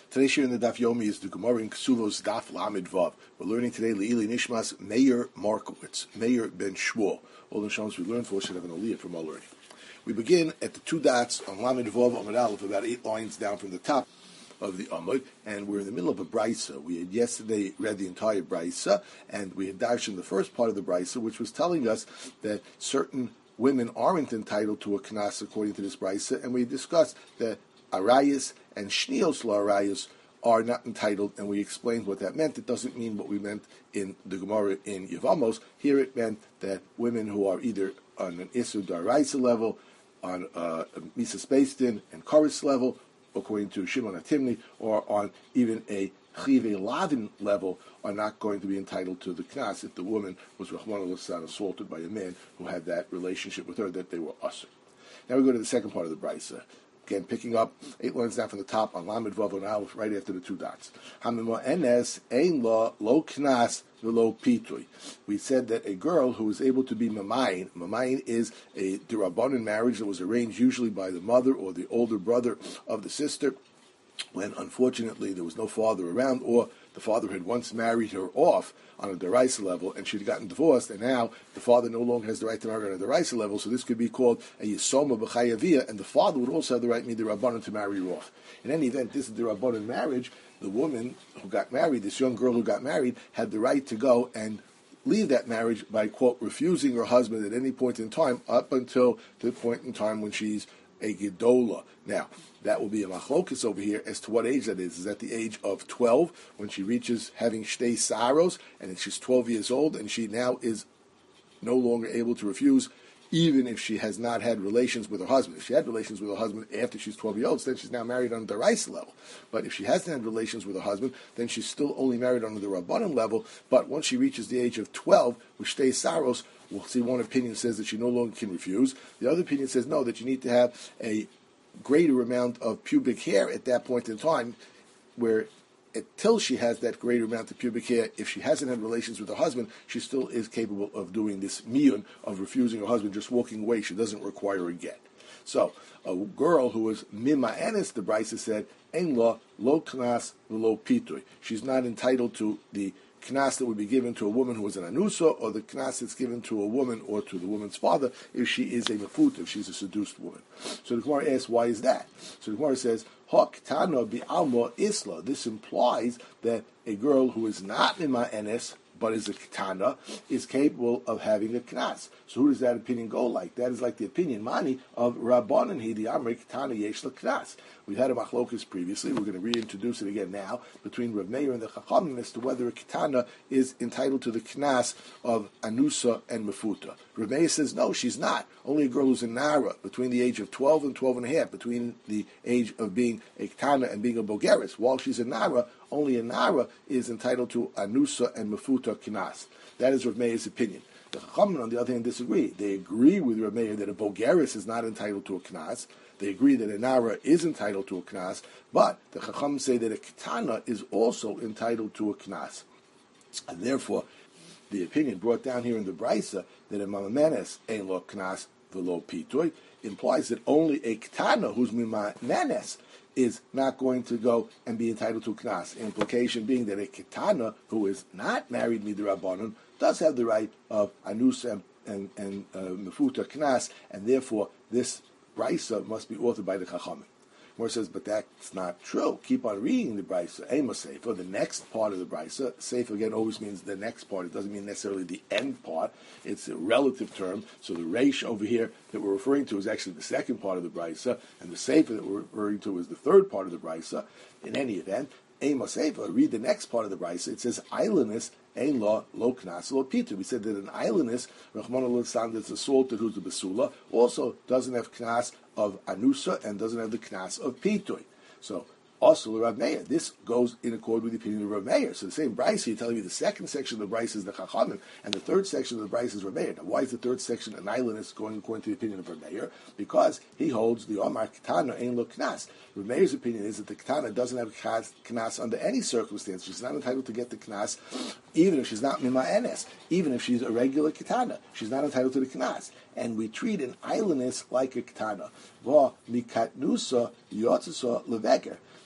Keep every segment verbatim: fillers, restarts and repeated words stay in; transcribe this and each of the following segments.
Today's shir in the Daf Yomi is the Gemara in Ksuvos Daf Lamed Vav. We're learning today Le'ili Nishmas Meir Markowitz, Meir Ben Shmuel. All the Shams we learned for should have an aliyah from our learning. We begin at the two dots on Lamed Vav Amud Aleph, about eight lines down from the top of the Amud, and we're in the middle of a brisa. We had yesterday read the entire brisa, and we had dashed in the first part of the brisa, which was telling us that certain women aren't entitled to a knas according to this brisa, and we discussed that arayas and shnios la'arayas are not entitled, and we explained what that meant. It doesn't mean what we meant in the Gemara in Yevamos. Here it meant that women who are either on an Isur Daraisa level, on uh, a Misas Beistin and Koris level, according to Shimon HaTimni, or on even a Chive Lavin level, are not going to be entitled to the knas if the woman was Rahman al assaulted by a man who had that relationship with her, that they were usher. Now we go to the second part of the brisa. Again, picking up eight lines down from the top on Lamed Vav and Aleph, right after the two dots. Hamima enes ein la lo knas v'lo pitui. We said that a girl who is able to be mamayin, mamayin is a derabanan marriage that was arranged usually by the mother or the older brother of the sister, when unfortunately there was no father around, or the father had once married her off on a deraisa level, and she'd gotten divorced, and now the father no longer has the right to marry on a deraisa level, so this could be called a yisoma b'chayaviyah, and the father would also have the right, midirabanan, to marry her off. In any event, this is derabanan marriage. The woman who got married, this young girl who got married, had the right to go and leave that marriage by, quote, refusing her husband at any point in time, up until the point in time when she's a gedola. Now, that will be a machlokus over here as to what age that is. Is at the age of twelve, when she reaches having shtei saros, and she's twelve years old, and she now is no longer able to refuse, even if she has not had relations with her husband. If she had relations with her husband after she's twelve years old, then she's now married on the deraisa level. But if she hasn't had relations with her husband, then she's still only married on the rabbanan level. But once she reaches the age of twelve, with shtei saros, we'll see one opinion says that she no longer can refuse. The other opinion says no, that you need to have a greater amount of pubic hair at that point in time, where until she has that greater amount of pubic hair, if she hasn't had relations with her husband, she still is capable of doing this miyun, of refusing her husband, just walking away. She doesn't require a get. So, a girl who was mima anis, the brisa said, ein la lo knas v'lo pitui. She's not entitled to the knas that would be given to a woman who was an anusa, or the knas that's given to a woman or to the woman's father if she is a mefut, if she's a seduced woman. So the Gemara asks, why is that? So the Gemara says, Hok tana bi alma isla. This implies that a girl who is not mima enes, but is a ketana, is capable of having a knas. So who does that opinion go like? That is like the opinion, mani, of Rabbanan hi, the Amri ketana yesh la knas. We've had a machlokus previously. We're going to reintroduce it again now between Rav Meir and the Chachamim as to whether a ketana is entitled to the knas of anusa and mefuta. Rav Meir says no, she's not. Only a girl who's a nara between the age of twelve and twelve and a half, between the age of being a ketana and being a bogeris. While she's a nara, only a nara is entitled to anusa and mefuta knas. That is Rav Meir's opinion. The Chachamim, on the other hand, disagree. They agree with Rav Meir that a bogeris is not entitled to a knas. They agree that a nara is entitled to a knas, but the Chacham say that a ketana is also entitled to a knas. And therefore, the opinion brought down here in the brisa that a mamamenes ein lo knas v'lo pitui implies that only a ketana who's mamamenes is not going to go and be entitled to a knas. Implication being that a ketana who is not married midrabanan does have the right of anus and and, and uh, mefuta knas, and therefore this brisa must be authored by the Chachamim. More says, but that's not true. Keep on reading the brisa. Ema sefer, the next part of the brisa. Sefer again always means the next part. It doesn't mean necessarily the end part. It's a relative term. So the reish over here that we're referring to is actually the second part of the brisa, and the sefer that we're referring to is the third part of the brisa. In any event, Ema sefer, read the next part of the brisa. It says, islandess ein la lo knas lo pitu. We said that an islandess, Rahman al that's assaulted, who's a basula, also doesn't have knas of anusa and doesn't have the knas of pitui. So also Rav Meir, this goes in accord with the opinion of Rav Meir. So the same brisa, you're telling me the second section of the brisa is the Chachamim, and the third section of the brisa is Rav Meir. Now why is the third section an islandess going according to the opinion of Rav Meir? Because he holds the Omar Ketana ein lo knas. Rav Meir's opinion is that the Ketana doesn't have knas under any circumstance. She's not entitled to get the knas, even if she's not mima enes, even if she's a regular Ketana. She's not entitled to the knas. And we treat an islandess like a Ketana. Va mikatnusa yotzasa leveker.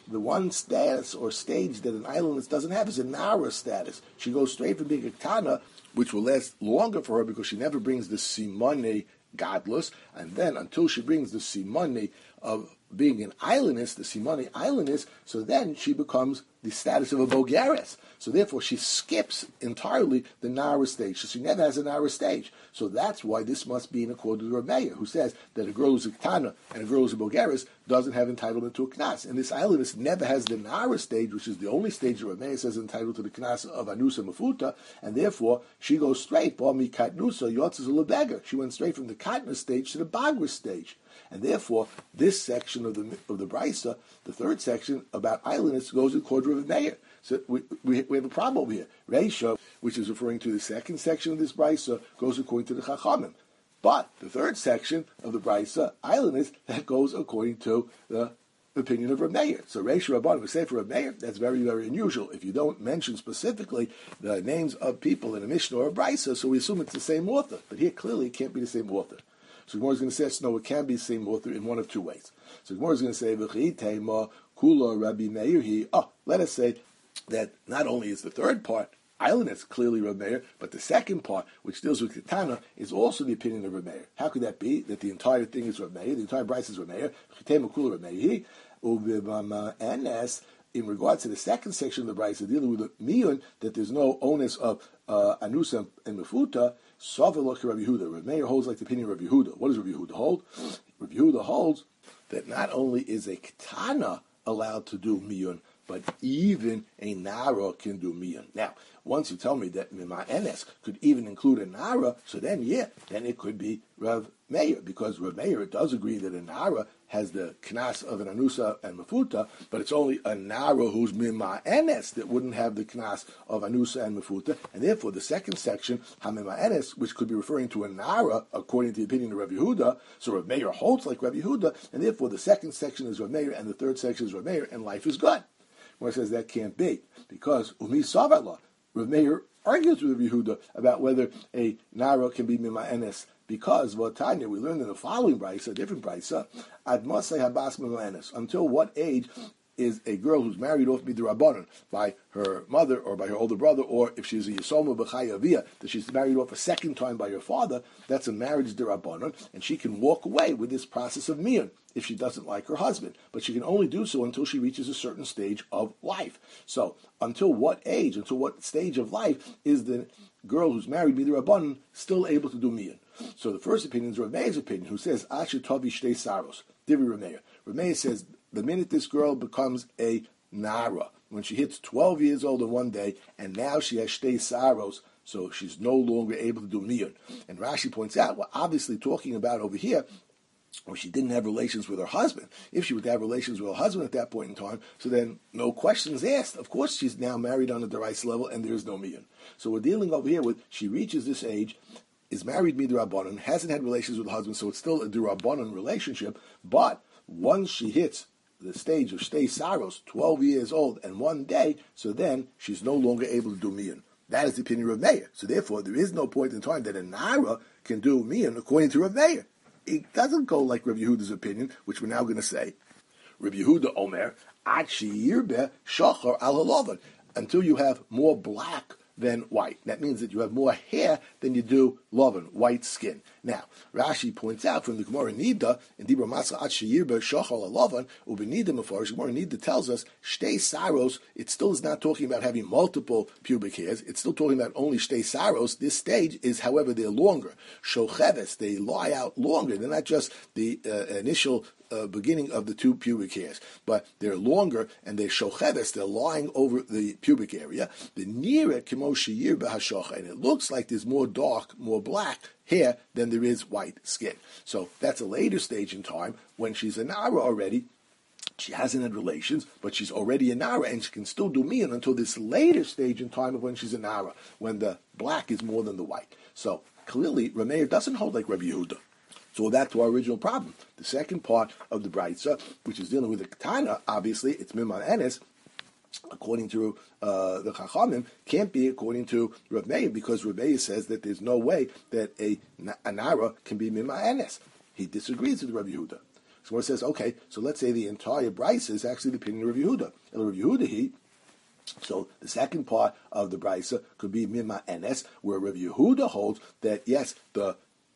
the one status or stage that an islandess doesn't have is a Nara status. She goes straight from being a Ketana, which will last longer for her because she never brings the Simone godless, and then until she brings the Simone of being an islandess, the Simone islandess, so then she becomes the status of a Bogaris. So therefore she skips entirely the Nara stage. So she never has a Nara stage. So that's why this must be in accordance with Rav Meir, who says that a girl who's a Ketana and a girl who's a Bogaris doesn't have entitlement to a Knas. And this islandess never has the Nara stage, which is the only stage that Rav Meir says is entitled to the Knas of Anusa Mafuta, and therefore she goes straight, Bami Katnusa, Yotzes Ulabega. She went straight from the Katna stage to the Bagra stage. And therefore, this section of the of the Brisa, the third section about islandess, goes in accordance with Meir. So we, we we have a problem over here. Reisha, which is referring to the second section of this Brisa, goes according to the Chachamim. But the third section of the Brisa, islandess, that goes according to the opinion of Rav Meir. So Reisha Rabban, we say for Rav Meir, that's very, very unusual. If you don't mention specifically the names of people in a Mishnah or a Brisa, so we assume it's the same author. But here, clearly, it can't be the same author. So Gemara is going to say, no, it can be the same author in one of two ways. So Gemara is going to say, V'chitema kula Rabbi Meir he. Oh, let us say that not only is the third part, islandess, clearly Rabbi Meir, but the second part, which deals with Ketana, is also the opinion of Rabbi Meir. How could that be? That the entire thing is Rabbi Meir, the entire Bryce is Rabbi Meir. V'chitema kula Rabbi Meir he. Uvimama enes. In regards to the second section of the Bryce, dealing with the miyun, that there's no onus of uh, anusa and mefuta, Savalok Rabbi Yehuda. Rabbi Meir holds like the opinion of Rabbi Yehuda. What does Rabbi Yehuda hold? Rabbi Yehuda holds that not only is a Ketana allowed to do miyun, but even a Nara can do miyun. Now, once you tell me that Mima Enes could even include a Nara, so then, yeah, then it could be Rav Meir, because Rav Meir does agree that a Nara has the Knas of an Anusa and Mafuta, but it's only a Nara who's Mima Enes that wouldn't have the Knas of Anusa and Mafuta, and therefore the second section, HaMima Enes, which could be referring to a Nara, according to the opinion of Rav Yehuda, so Rav Meir holds like Rav Yehuda, and therefore the second section is Rav Meir, and the third section is Rav Meir, and life is good. Where it says that can't be, because Umi Savala, Rav Meir argues with Rav Yehuda about whether a Nara can be Mima Enes, because Vatanya, we learned in the following Brisa, a different Brisa, Ad Masay Habas Mima Enes, until what age is a girl who's married off Midrabanan by her mother or by her older brother, or if she's a Yisoma B'chaya Avia, that she's married off a second time by her father, that's a marriage Dirabanan, and she can walk away with this process of miyun if she doesn't like her husband. But she can only do so until she reaches a certain stage of life. So, until what age, until what stage of life is the girl who's married Midrabanan still able to do miyun? So the first opinion is Rav Meir's opinion, who says, Asher Tovi Shtei Saros, Divi Rav Meir. Rav Meir says, the minute this girl becomes a Nara, when she hits twelve years old in one day, and now she has Shtei Saros, so she's no longer able to do miyun. And Rashi points out, we're obviously talking about over here, or she didn't have relations with her husband. If she would have relations with her husband at that point in time, so then no questions asked. Of course she's now married on a derais level, and there is no miyun. So we're dealing over here with, she reaches this age, is married midrabanan, hasn't had relations with the husband, so it's still a dirabanan relationship, but once she hits the stage of Shtei Saros, twelve years old and one day, so then she's no longer able to do miyun. That is the opinion of Rav Meir. So therefore, there is no point in time that a Nara can do miyun according to Rav Meir. It doesn't go like Rav Yehuda's opinion, which we're now going to say. Rav Yehuda Omer, Ad sheyirbe shachar al halavan, until you have more black than white. That means that you have more hair than you do lavan, white skin. Now, Rashi points out from the Gemara Nida, in Dibra Mascha Ad Sheyirbe Shachal Lavan, Ubenida Mefarish, Gemara Nida tells us, Shtei Saros, it still is not talking about having multiple pubic hairs, it's still talking about only Shtei Saros. This stage is, however, they're longer. Shocheves, they lie out longer. They're not just the uh, initial Uh, beginning of the two pubic hairs, but they're longer and they're shocheves, they're lying over the pubic area. The near it, and it looks like there's more dark, more black hair than there is white skin. So that's a later stage in time when she's a Nara already. She hasn't had relations, but she's already a Nara, and she can still do miyun until this later stage in time of when she's a Nara, when the black is more than the white. So clearly, Rav Meir doesn't hold like Rabbi Yehuda. So back to our original problem. The second part of the Braitza, which is dealing with the Ketana, obviously, it's Mimon Enes, according to uh, the Chachamim, can't be according to Rav Meir, because Rav Meir says that there's no way that a, a Nara can be Mimon Enes. He disagrees with Rabbi Yehuda. So it says, okay, so let's say the entire brisa is actually the opinion of Rav Yehuda. El Rav Yehuda, he. So the second part of the brisa could be mima enes, where Rav Yehuda holds that yes, the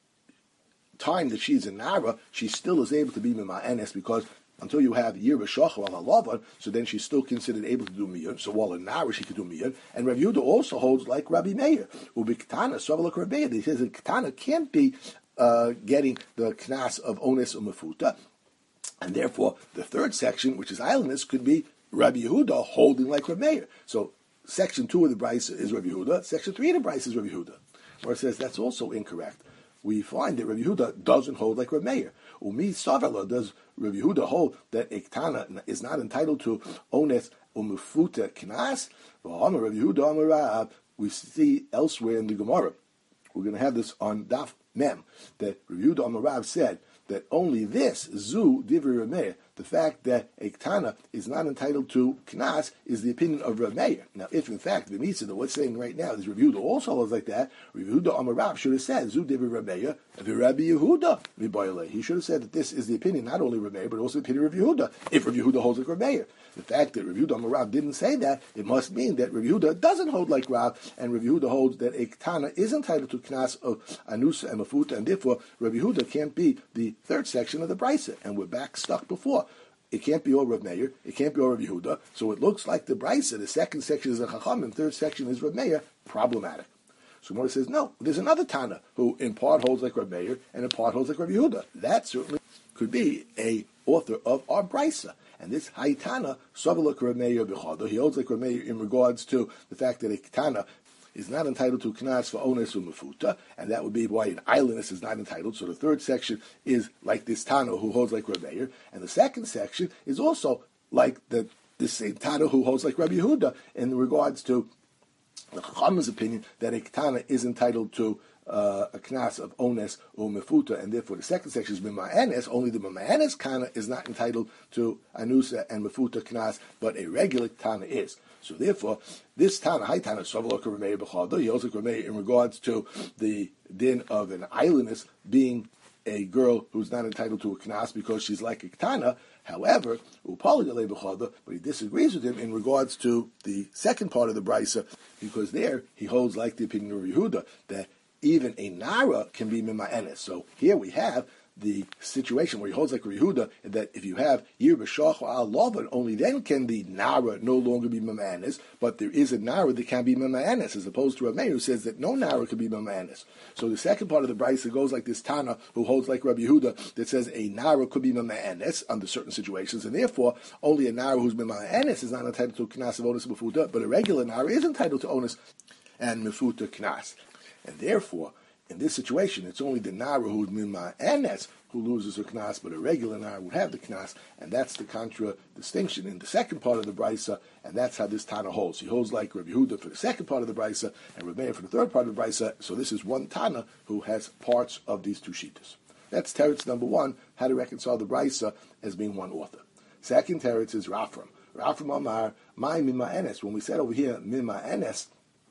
time that she's in Nara, she still is able to be mima enes because until you have Yir B'Shachar al Halavan, so then she's still considered able to do Miyun. So while in Nara she could do Miyun. And Rav Yehuda also holds like Rabbi Meir. Ubik'tana, Sovelak Rabbeir. He says that Ketana can't be uh, getting the Knas of Ones Umefuta. And therefore, the third section, which is islandness, could be Rabbi Yehuda holding like Rabbi Meir. So section two of the Brisa is Rabbi Yehuda. Section three of the Brisa is Rabbi Yehuda. Where it says that's also incorrect. We find that Rabbi Yehuda doesn't hold like Rabbi Meir. Umi Savela does Rabbi Yehuda hold that Ektana is not entitled to Ones Umufuta Knas. Rabbi Yehuda we see elsewhere in the Gemara. We're going to have this on Daf Mem that Rabbi Yehuda Amarav said that only this Zu Divri Rabbi Meir, the fact that a Ketana is not entitled to Knas, is the opinion of Rabbi Meir. Now, if in fact the Mitzvah that we're saying right now is Rabbi Yehuda also holds like that, Rabbi Yehuda Amarav should have said Zu Divri Rabbi Meir, Rabbi Yehuda Miboyle. He should have said that this is the opinion not only of Rabbi Meir but also the opinion of Rabbi Yehuda. If Rabbi Yehuda holds like Rabbi Meir, the fact that Rabbi Yehuda Amarav didn't say that, it must mean that Rabbi Yehuda doesn't hold like Rav, and Rabbi Yehuda holds that a Ketana is entitled to Knas of Anusa and Mafuta, and therefore Rabbi Yehuda can't be the third section of the Brisa, and we're back stuck before. It can't be all Rav Meir, it can't be all Rav Yehuda, so it looks like the Brisa, the second section is a Chacham, and the third section is Rav Meir, problematic. So Mordechai says, no, there's another Tana who in part holds like Rav Meir, and in part holds like Rav Yehuda. That certainly could be a author of our Brisa. And this Haitana, Savalak Rav Meir B'chada, he holds like Rav Meir in regards to the fact that a Ketana is not entitled to Knas for Ones Umefuta, and that would be why an islandess is not entitled. So the third section is like this Tana who holds like Rabbi Meir, and the second section is also like the this same Tana who holds like Rabbi Yehuda in regards to the Chacham's opinion that a Ketana is entitled to uh, a Knas of Ones Umefuta, and therefore the second section is Mima Enes. Only the Mima Enes Kana is not entitled to Anusa and Mefuta Knas, but a regular Tana is. So therefore, this Tana, High Tana, Savalok Rav Meir B'chada, he also Rav Meir in regards to the din of an islandess being a girl who's not entitled to a Knas because she's like a Ketana. However, Upali B'chada, but he disagrees with him in regards to the second part of the Brisa, because there he holds like the opinion of Yehuda that even a Nara can be Mima Enes. So here we have the situation where he holds like Yehuda that if you have Yir B'Shachar al Lavan, only then can the Nara no longer be Mima Enes, but there is a Nara that can be Mima Enes, as opposed to Rav Meir who says that no Nara can be Mima Enes. So the second part of the Brisa goes like this Tana who holds like Rabbi Yehuda that says a Nara could be Mima Enes under certain situations, and therefore only a Nara who's Mima Enes is not entitled to Knas of Onus Mefuta, but a regular Nara is entitled to Onus and Mefuta Knas. And therefore, in this situation, it's only the Nara who's Mima Enes who loses her Knas, but a regular Nara would have the Knas, and that's the contradistinction in the second part of the Brisa, and that's how this Tana holds. He holds like Rabbi Yehuda for the second part of the Brisa, and Rabbi Meir for the third part of the Brisa, so this is one Tana who has parts of these two Shittas. That's teretz number one, how to reconcile the Brisa as being one author. Second teretz is Rafram. Rafram Amar, my Mima Enes. When we said over here, Mima Enes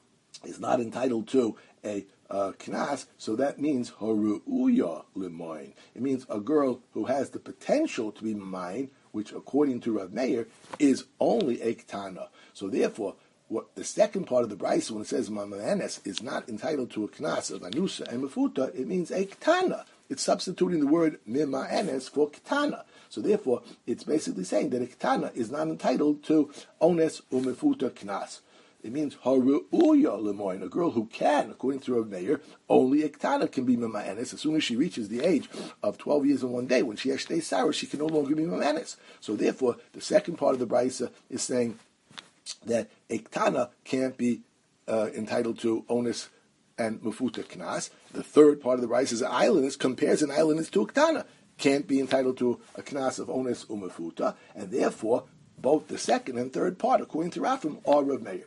is not entitled to a uh, Knas, so that means Haru'uya Limoin. It means a girl who has the potential to be mine, which according to Rav Meir is only a Ketana. So therefore, what the second part of the Brisa, when it says Mama Enes is not entitled to a Knas of Anusa and Mefuta, it means a Ketana. It's substituting the word Mima Enes for Ketana. So therefore, it's basically saying that a Ketana is not entitled to Ones Umefuta Knas. It means Haru'uya Lemoin, a girl who can, according to Rav Meir, only a Ketana can be Mima Enes. As soon as she reaches the age of twelve years and one day, when she has Shtei Sarah, she can no longer be Mima Enes. So therefore, the second part of the Brisa is saying that a Ketana can't be uh, entitled to Ones and Mefuta Knas. The third part of the Brisa is an islandess, compares an islandess to a Ketana, can't be entitled to a Knas of Ones Umefuta, and therefore, both the second and third part, according to Rafim, are Rav Meir.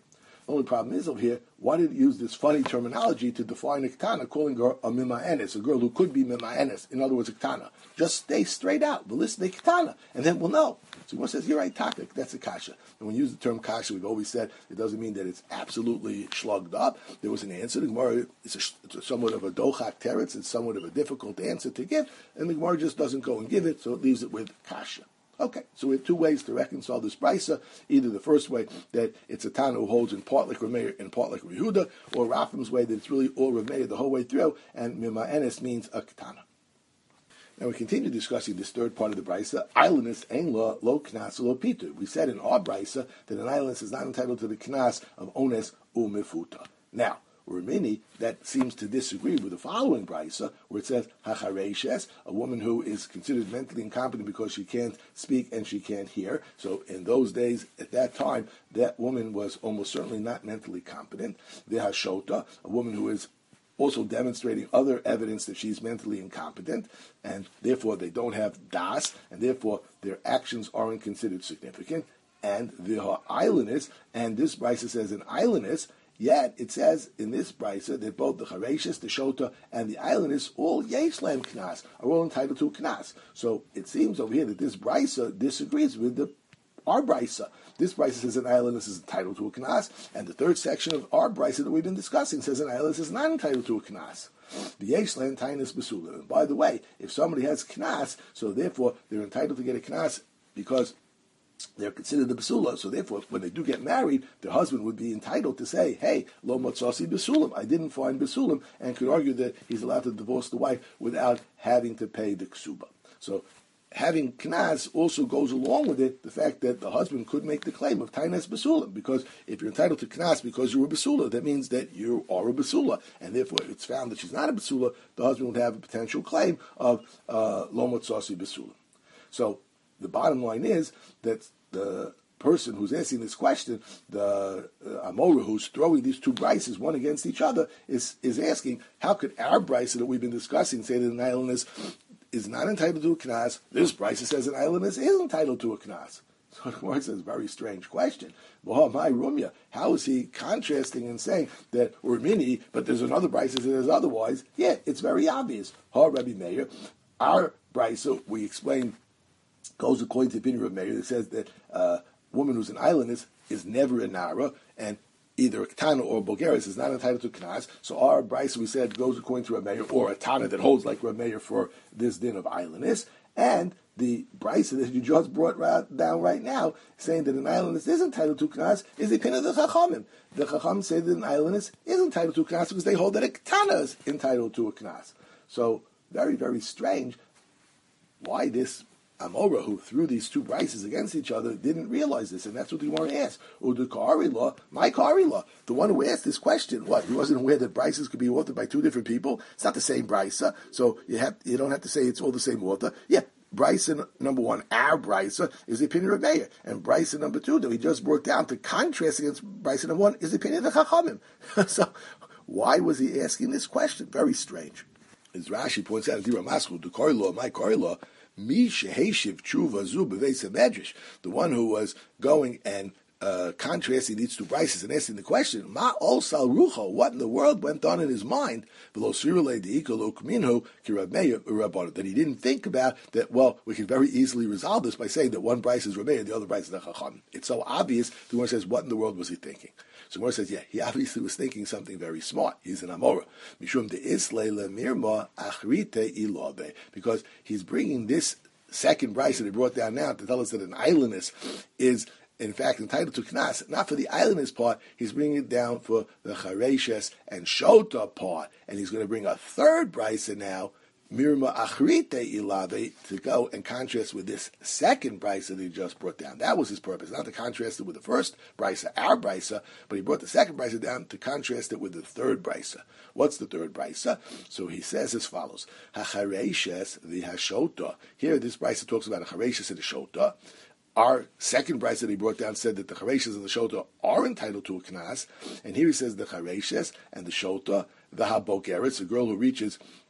Only problem is over here, why did it use this funny terminology to define a ketana, calling her a mima'enes, a girl who could be mima'enes, in other words, a ketana? Just stay straight out, but listen to ketana, and then we'll know. So one says, you're right, takik, that's a kasha. And when we use the term kasha, we've always said it doesn't mean that it's absolutely slugged up. There was an answer. The Gemara, it's, a, it's a somewhat of a dochak teretz, it's somewhat of a difficult answer to give, and the Gemara just doesn't go and give it, so it leaves it with kasha. Okay, so we have two ways to reconcile this brisa. Either the first way, that it's a Tana who holds in part like Rameir and part like Rehuda, or Rafam's way, that it's really all Rameir the whole way through, and Mima'enes means a Ketana. Now we continue discussing this third part of the brisa, Islandus ein lo lo knas lo pitu. We said in our brisa that an islandus is not entitled to the knas of ones u'mefuta. Now, Ramini, that seems to disagree with the following brisa, where it says hachareshes, a woman who is considered mentally incompetent because she can't speak and she can't hear. So in those days, at that time, that woman was almost certainly not mentally competent. V'hashota, a woman who is also demonstrating other evidence that she's mentally incompetent, and therefore they don't have das, and therefore their actions aren't considered significant. And the islandess, and this brisa says an islandess. Yet it says in this brisa that both the Chareshes, the Shota, and the islandess, all Yeshlam Knas, are all entitled to a Knas. So it seems over here that this brisa disagrees with the our brisa. This brisa says an islandess is entitled to a Knas, and the third section of our brisa that we've been discussing says an islandess is not entitled to a Knas. The Yeshlam Tainis Basula. And by the way, if somebody has Knas, so therefore they're entitled to get a Knas because they're considered the basula, so therefore, when they do get married, their husband would be entitled to say, "Hey, lo motzasi basulim, I didn't find basulim," and could argue that he's allowed to divorce the wife without having to pay the ksuba. So, having knas also goes along with it the fact that the husband could make the claim of tainas basulim, because if you're entitled to knas because you're a basula, that means that you are a basula, and therefore, if it's found that she's not a basula, the husband would have a potential claim of uh, lo motzasi basulim. So. The bottom line is that the person who's asking this question, the uh, Amora who's throwing these two brises one against each other, is is asking, how could our brisa that we've been discussing say that an islandess is not entitled to a knas? This brisa says an islandess is entitled to a knas. So the Gemara says, very strange question. Well, my rumya, how is he contrasting and saying that we're mini, but there's another brisa that says otherwise? Yeah, it's very obvious. Ha, Rabbi Meir, our brisa, we explained, goes according to the opinion of Meir that says that a uh, woman who's an islandess is never a nara, and either a Tana or a Bulgaris is not entitled to Knas. So our brisa, we said, goes according to Rameir, or a Tana that holds like Rameir for this din of islandess. And the brisa that you just brought right down right now, saying that an islandess is entitled to Knas, is the opinion of the Chachamim. The Chachamim say that an islandess is entitled to Knas because they hold that a Tana is entitled to a Knas. So, very, very strange. Why this Amora, who threw these two brises against each other, didn't realize this, and that's what the Gemara asked. Udu Kari law, my Kari law. The one who asked this question, what? He wasn't aware that brises could be authored by two different people. It's not the same brisa, so you have you don't have to say it's all the same author. Yeah, brisa number one, our brisa, is the opinion of Meir, and brisa number two that we just brought down to contrast against brisa number one is the opinion of the Chachamim. So why was he asking this question? Very strange. As Rashi points out, Udu Kari law, my Kari law. Mi sheheshiv tshuva zu b'veis medrash, the one who was going and uh, contrasting these two brises and asking the question, Ma ol sal rucho, what in the world went on in his mind? That he didn't think about that. Well, we can very easily resolve this by saying that one brise is Rameir and the other brise is the Chacham. It's so obvious. The one says, what in the world was he thinking? So Gemara says, yeah, he obviously was thinking something very smart. He's an Amora. Mishum de isle mirma achrite ilabe, because he's bringing this second brisa that he brought down now to tell us that an islandess is in fact entitled to knas, not for the islandess part. He's bringing it down for the chareshes and shota part, and he's going to bring a third brisa now, Mirma Achrite Ilabe, to go and contrast with this second brisa that he just brought down. That was his purpose, not to contrast it with the first brisa, our brisa, but he brought the second brisa down to contrast it with the third brisa. What's the third brisa? So he says as follows: Hachareshes the Hashota. Here, this brisa talks about a Hareshes and a Shota. Our second brisa that he brought down said that the Hareshes and the Shota are entitled to a knas, and here he says the Hareshes and the Shota, the Habogeres, a girl who reaches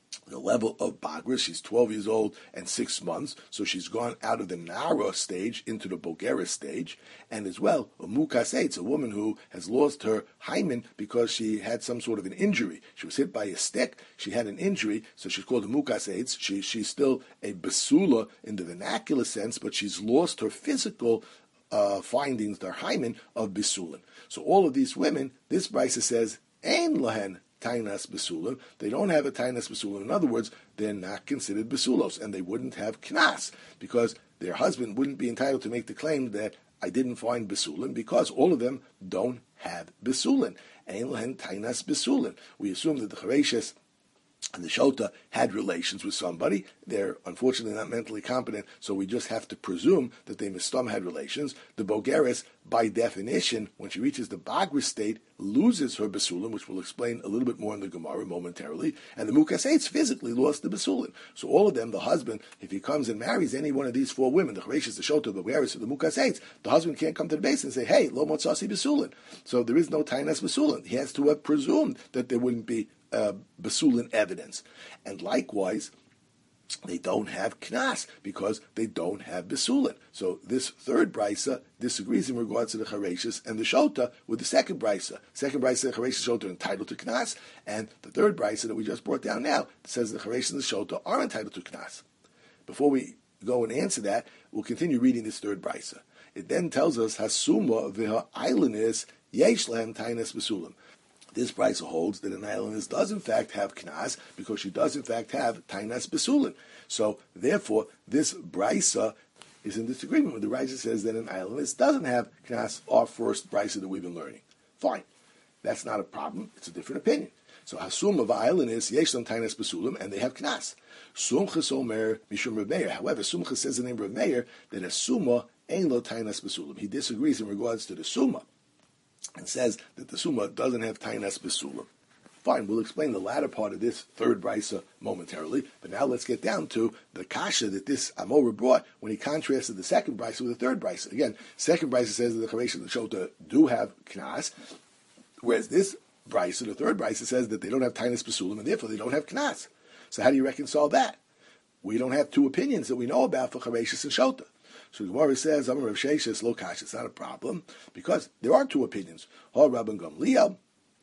the level of Bagris. She's twelve years old and six months, so she's gone out of the Nara stage into the Bogeris stage. And as well, a Mukaseitz, a woman who has lost her hymen because she had some sort of an injury. She was hit by a stick, she had an injury, so she's called a Mukaseitz. She, she's still a Basula in the vernacular sense, but she's lost her physical uh, findings, their hymen of Bisulin. So all of these women, this Brisa says, Ein lahen tainas besulim. They don't have a tainas besulim. In other words, they're not considered besulos, and they wouldn't have knas because their husband wouldn't be entitled to make the claim that I didn't find besulim because all of them don't have besulin. Ein lahen tainas besulim. We assume that the Chareshes and the Shota had relations with somebody. They're unfortunately not mentally competent, so we just have to presume that they mistam had relations. The Bogeres, by definition, when she reaches the Bagris state, loses her Besulim, which we'll explain a little bit more in the Gemara momentarily, and the Mukaseitz physically lost the Besulim. So all of them, the husband, if he comes and marries any one of these four women, the Chareshes, the Shota, the Bogeres, or the Mukaseitz, the husband can't come to the base and say, hey, lo motzasi Besulim. So there is no Tainas Besulim. He has to have presumed that there wouldn't be Uh, Besulin evidence. And likewise, they don't have Knas because they don't have Besulin. So this third Brisa disagrees in regards to the Chareshes and the Shota with the second Brisa. Second Brisa, the Chareshes and Shota are entitled to Knas, and the third Brisa that we just brought down now says the Chareshes and the Shota are entitled to Knas. Before we go and answer that, we'll continue reading this third Brisa. It then tells us, Hasuma v'ha islandis yesh lehem tainas Besulim. This Brisa holds that an islandess does in fact have Knas because she does in fact have Tainas Besulin. So therefore, this Brisa is in disagreement with the Brisa says that an islandess doesn't have Knas, our first Brisa that we've been learning. Fine. That's not a problem. It's a different opinion. So Hasum of islandess, Yeshlam Tainas Besulim, and they have Knas. Sumchas Omer Mishum Rav Meir. However, Sumchas says in the name of Rav Meir that a Summa ain't lo Tainas Besulim. He disagrees in regards to the Summa and says that the Summa doesn't have Tainas Besulim. Fine, we'll explain the latter part of this third Brisa momentarily, but now let's get down to the Kasha that this Amora brought when he contrasted the second Brisa with the third Brisa. Again, second Brisa says that the Chareshes and the Shota do have Knas, whereas this Brisa, the third Brisa, says that they don't have Tainas Besulim, and therefore they don't have Knas. So how do you reconcile that? We don't have two opinions that we know about for Chareshes and Shota. So the Gemara says, Amar Rav Sheshes lo kasha. It's not a problem because there are two opinions: Ha Rabban Gamliel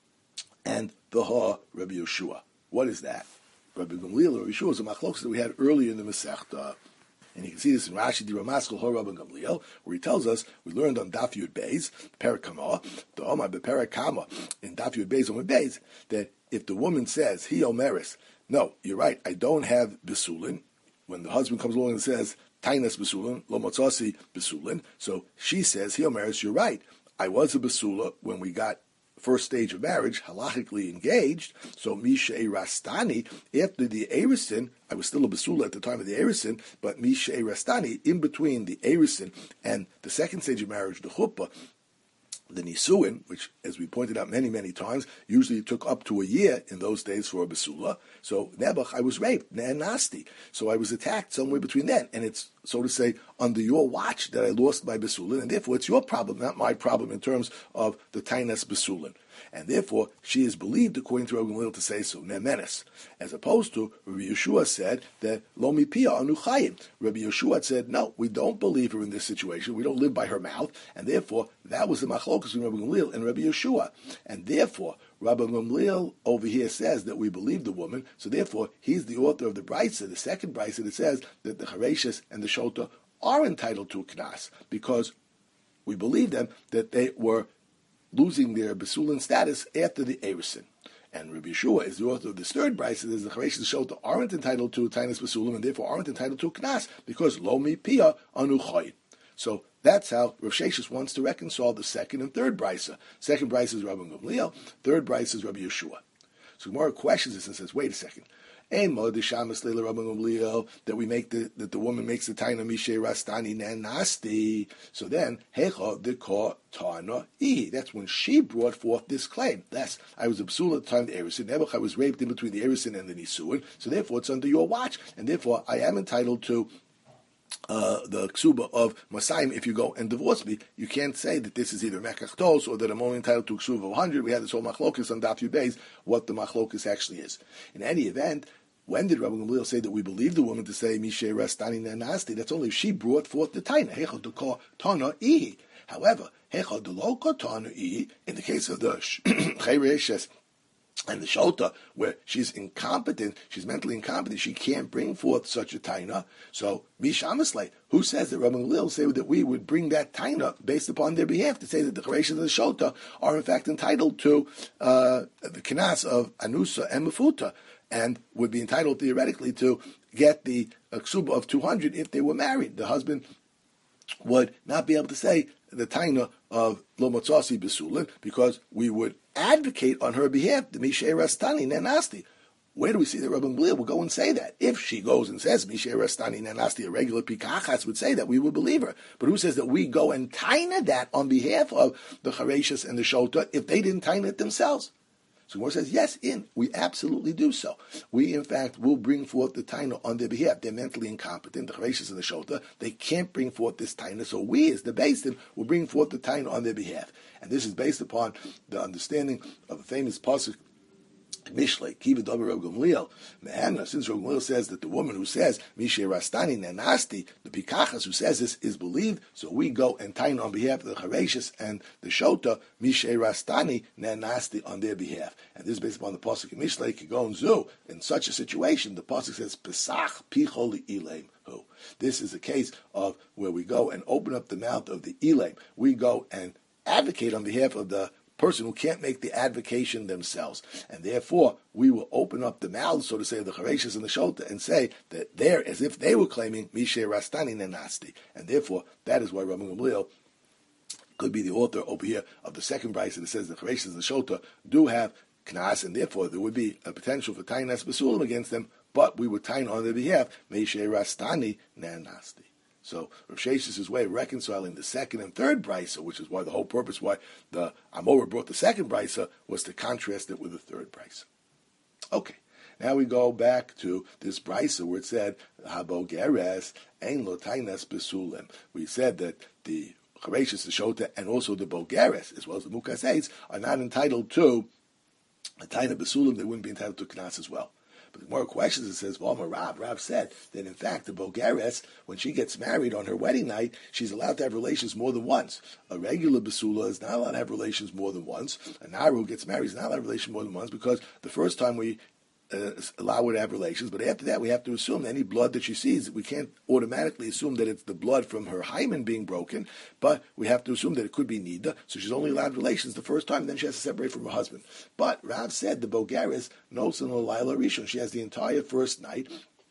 and the Ha Rabbi Yeshua. What is that? Rabbi Gamliel or Rabbi Yeshua is a machlokes that we had earlier in the Masechta, and you can see this in Rashi Di Ramaskal Ha Rabban Gamliel, where he tells us we learned on Daf Yud Beis Perakama, the Omar Beperakama in Daf Yud Beis Omar Beis that if the woman says He Omeris, no, you're right, I don't have Besulin. When the husband comes along and says Tainas Besulin, Lo Motzasi Besulin. So she says, He Omeris, you're right. I was a Besula when we got first stage of marriage, halachically engaged. So Misha Rastani, after the Erisin, I was still a Besula at the time of the Erisin, but Misha Rastani, in between the Erisin and the second stage of marriage, the Chuppah, the Nisuin, which, as we pointed out many, many times, usually took up to a year in those days for a Besula. So, Nebuch, I was raped, and nasty. So I was attacked somewhere between then. And it's, so to say, under your watch that I lost my Besulin, and therefore it's your problem, not my problem in terms of the Tainas Besulin. And therefore, she is believed, according to Rabbi Gamliel, to say so, Nemenes. As opposed to, Rabbi Yeshua said that, Lo mi pia anu chayim. Rabbi Yeshua said, no, we don't believe her in this situation. We don't live by her mouth. And therefore, that was the machlokas between Rabbi Gamliel and Rabbi Yeshua. And therefore, Rabbi Gamliel over here says that we believe the woman. So therefore, he's the author of the Brisa, the second Brisa that says that the Chareshes and the Shota are entitled to a Knas because we believe them that they were losing their Besulin status after the Erisin. And Rabbi Yeshua is the author of this third Brisa that the Chareshes and Shota aren't entitled to a Tainas Besulim and therefore aren't entitled to a Knas because Lo mi pia anu chayim. So that's how Rav Sheshes wants to reconcile the second and third Brisa. Second Brisa is Rabbi Gamliel, third Brisa is Rabbi Yeshua. So Gemara questions this and says, wait a second. That we make the that the woman makes the taina mishe rastani nanasti. So then hecha deka tana i. That's when she brought forth this claim. That's I was a psula at the time of the erisin. Nebuch I was raped in between the erisin and the nisuin. So therefore it's under your watch, and therefore I am entitled to Uh, the ksuba of Masayim. If you go and divorce me, you can't say that this is either mekach tos or that I'm only entitled to a ksuba of one hundred. We had this whole machlokus on Daf Yud Beis, what the machlokus actually is. In any event, When did Rabbi Gamliel say that we believe the woman to say Mishe Rastani Nanasti? That's only if she brought forth the taina. Hecha deko tana ihi. However, hecha deloko tana ihi, in the case of the Chayreshes and the Shota, where she's incompetent, she's mentally incompetent, she can't bring forth such a taina. So, Mishamislay, who says that Rabbi Gamliel say that we would bring that taina based upon their behalf to say that the Chayreshes and the Shota are in fact entitled to uh, the kinas of Anusa and Mefuta, and would be entitled theoretically to get the uh, ksuba of two hundred if they were married. The husband would not be able to say the taina of lo motzasi besulin because we would advocate on her behalf the mishe rastani nenasti. Where do we see that Rabbi Gamliel will go and say that? If she goes and says mishe rastani nenasti, a regular pikachas would say that, we would believe her. But who says that we go and taina that on behalf of the Chareshus and the Shota if they didn't taina it themselves? So Gemara says, yes, in, we absolutely do so. We, in fact, will bring forth the taina on their behalf. They're mentally incompetent, the Chareshus and the Shota. They can't bring forth this taina, so we, as the Beis Din, will bring forth the taina on their behalf. And this is based upon the understanding of the famous pasuk, Mishlei, Kiva Dober Rabbi Gamliel, Me'ana, since Rabbi Gamliel says that the woman who says, Mishe Rastani Nanasti, the Pikachas who says this is believed, so we go and taina on behalf of the Chareshus and the Shota, Mishe Rastani Nanasti on their behalf. And this is based upon the Pasuk in Mishlei, Kigon Zu. In such a situation, the Pasuk says, Pesach Picholi Ilaim Hu. This is a case of where we go and open up the mouth of the Ilaim. We go and advocate on behalf of the person who can't make the advocation themselves. And therefore, we will open up the mouths, so to say, of the Chareshus and the Shota and say that they're as if they were claiming Mishe Rastani Nenasti. And therefore, that is why Rabbi Gamliel could be the author over here of the second brayso that says the Chareshus and the Shota do have Knas, and therefore there would be a potential for Tainas Basulim against them, but we would tain on their behalf Mishe Rastani Nenasti. So Rav Sheshes' way of reconciling the second and third brisa, which is why the whole purpose why the Amora brought the second brisa, was to contrast it with the third brisa. Okay, now we go back to this brisa where it said Habogeres ein lo tainas besulim. We said that the Chareshus, the Shota, and also the Bogeres, as well as the Mukaseitz, are not entitled to a taina besulim. They wouldn't be entitled to Knas as well. But the more questions, it says, well, Rav, Rav said that in fact the Bogeres, when she gets married on her wedding night, she's allowed to have relations more than once. A regular Basula is not allowed to have relations more than once. A Naru who gets married is not allowed to have relations more than once because the first time we uh, allow her to have relations, but after that we have to assume any blood that she sees, we can't automatically assume that it's the blood from her hymen being broken, but we have to assume that it could be Nida, so she's only allowed relations the first time, then she has to separate from her husband. But Rav said the Bogeres knows in Laila Rishon, she has the entire first night,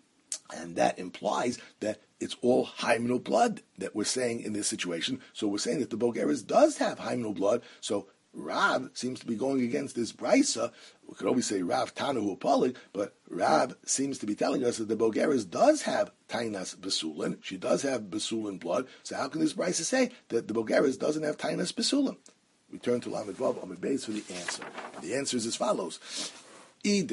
and that implies that it's all hymenal blood that we're saying in this situation. So we're saying that the Bogeres does have hymenal blood, so Rav seems to be going against this brisa. We could always say Rav Tanahu Apalik, but Rav seems to be telling us that the Bogeres does have Tainas Besulin. She does have Besulin blood. So how can this brisa say that the Bogeres doesn't have Tainas Besulin? We turn to Lamed Vav Amid Beis for the answer. The answer is as follows. You're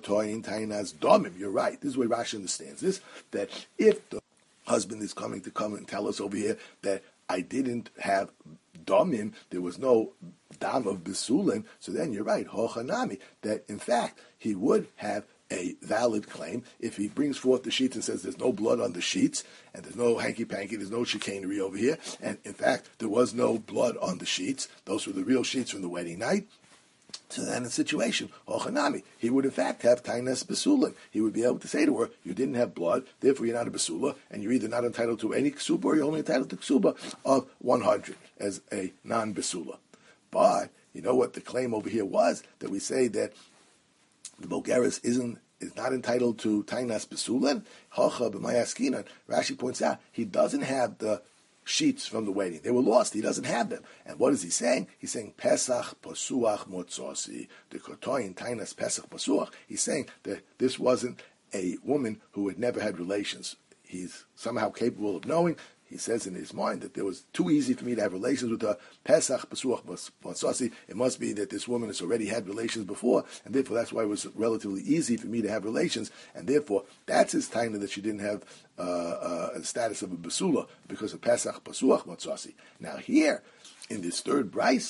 right. This is where Rashi understands this, that if the husband is coming to come and tell us over here that I didn't have domim, there was no dam of besulin, so then you're right, hochanami, that in fact he would have a valid claim if he brings forth the sheets and says there's no blood on the sheets, and there's no hanky-panky, there's no chicanery over here, and in fact there was no blood on the sheets, those were the real sheets from the wedding night. So then in the situation, Hochanami, he would in fact have Tainas Besulin. He would be able to say to her, you didn't have blood, therefore you're not a Besula, and you're either not entitled to any Ksuba or you're only entitled to Ksuba of one hundred as a non-Besula. But, you know what the claim over here was? That we say that the Bogeres isn't is not entitled to Tainas Besulin. Hocha b'mayaskinan. Rashi points out, he doesn't have the sheets from the wedding. They were lost. He doesn't have them. And what is he saying? He's saying Pesach Pasuach Motzosi. The Kotoyin Tainas Pesach Pasuach. He's saying that this wasn't a woman who had never had relations. He's somehow capable of knowing. He says in his mind that it was too easy for me to have relations with her. Pesach Pasuach Motzosi. It must be that this woman has already had relations before, and therefore that's why it was relatively easy for me to have relations, and therefore that's his taina that she didn't have uh, uh, a status of a Basula because of Pesach Pasuach Motzosi. Now here, in this third brisa,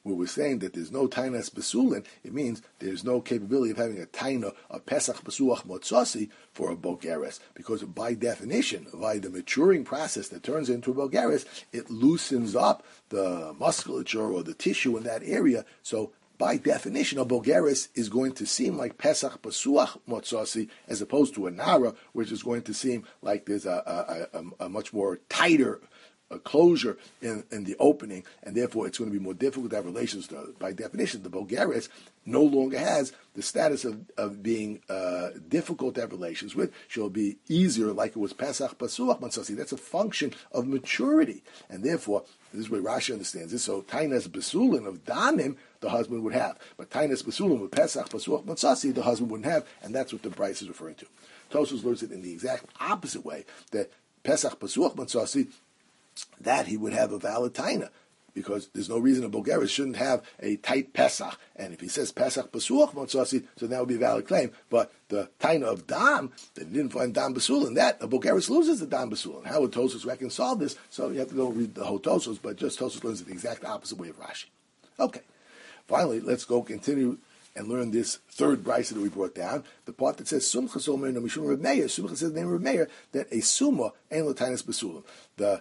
where we're saying that there's no tainas besulin, it means there's no capability of having a taina of pesach besuach motzasi for a bogeres, because by definition, by the maturing process that turns into a bogeres, it loosens up the musculature or the tissue in that area. So by definition, a bogeres is going to seem like pesach besuach motzasi as opposed to a nara, which is going to seem like there's a, a, a, a much more tighter a closure in, in the opening, and therefore it's going to be more difficult to have relations to. By definition, the bogeres no longer has the status of, of being uh, difficult to have relations with. She'll be easier, like it was Pesach Pasuach Matzasi. That's a function of maturity, and therefore, this is where Rashi understands this. So, Tainas Besulin of Damim, the husband would have, but Tainas Besulin with Pesach Pasuach Matzasi, the husband wouldn't have, and that's what the Bryce is referring to. Tosfos learns it in the exact opposite way, that Pesach Pasuach Matzasi, that he would have a valid taina, because there's no reason a Bogeres shouldn't have a tight Pesach. And if he says Pesach Besuach Motzasi, so that would be a valid claim. But the taina of Dam, that he didn't find Dam Besulin, that a Bogeres loses the Dam Besulin. How would Tosfos reconcile this? So you have to go read the whole Tosfos, but just Tosfos learns it the exact opposite way of Rashi. Okay. Finally, let's go continue and learn this third brisa that we brought down, the part that says Sumcha Somer no Mishum Reb Meir. Sumcha says the name of Reb Meir, that a summa ain't l'tainas besulim. The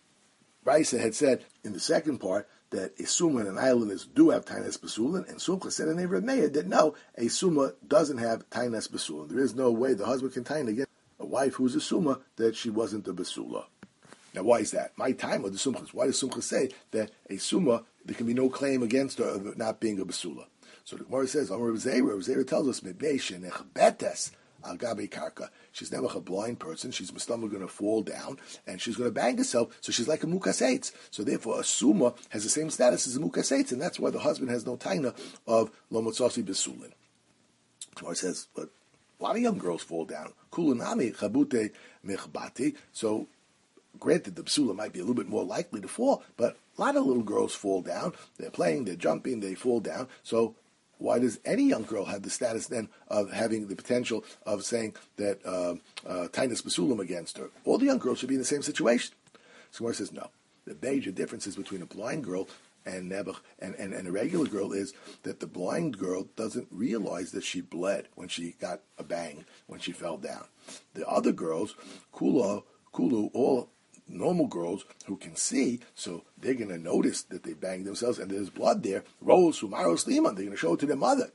Brisa had said in the second part that a summa and an islanders do have tainas besulin, and Sumcha said in the name of Reb Meir that no, a summa doesn't have tainas besulin. There is no way the husband can tain against a wife who's a summa that she wasn't a besula. Now, why is that? My time of the Sumcha. Why does Sumcha say that a summa, there can be no claim against her of not being a besula? So the Gemara says, Amar Reb Zera, Reb Zera tells us, Mibnei shenech betes al gabi karka. She's never a blind person. She's mistamah going to fall down, and she's going to bang herself. So she's like a mukas eitz. So therefore, a summa has the same status as a mukas eitz, and that's why the husband has no taina of lo motzasi besulin. Gemara says, but a lot of young girls fall down. Kulanami chabute michbati. So granted, the besula might be a little bit more likely to fall, but a lot of little girls fall down. They're playing, they're jumping, they fall down. So why does any young girl have the status then of having the potential of saying that uh, uh, Tainas Besulim against her? All the young girls should be in the same situation. So Gemara says no. The major differences between a blind girl and Nebuch and, and, and a regular girl is that the blind girl doesn't realize that she bled when she got a bang, when she fell down. The other girls, Kula, Kulu, all normal girls who can see, so they're going to notice that they banged themselves and there's blood there. Rose, Sumaros, Liman, they're going to show it to their mother.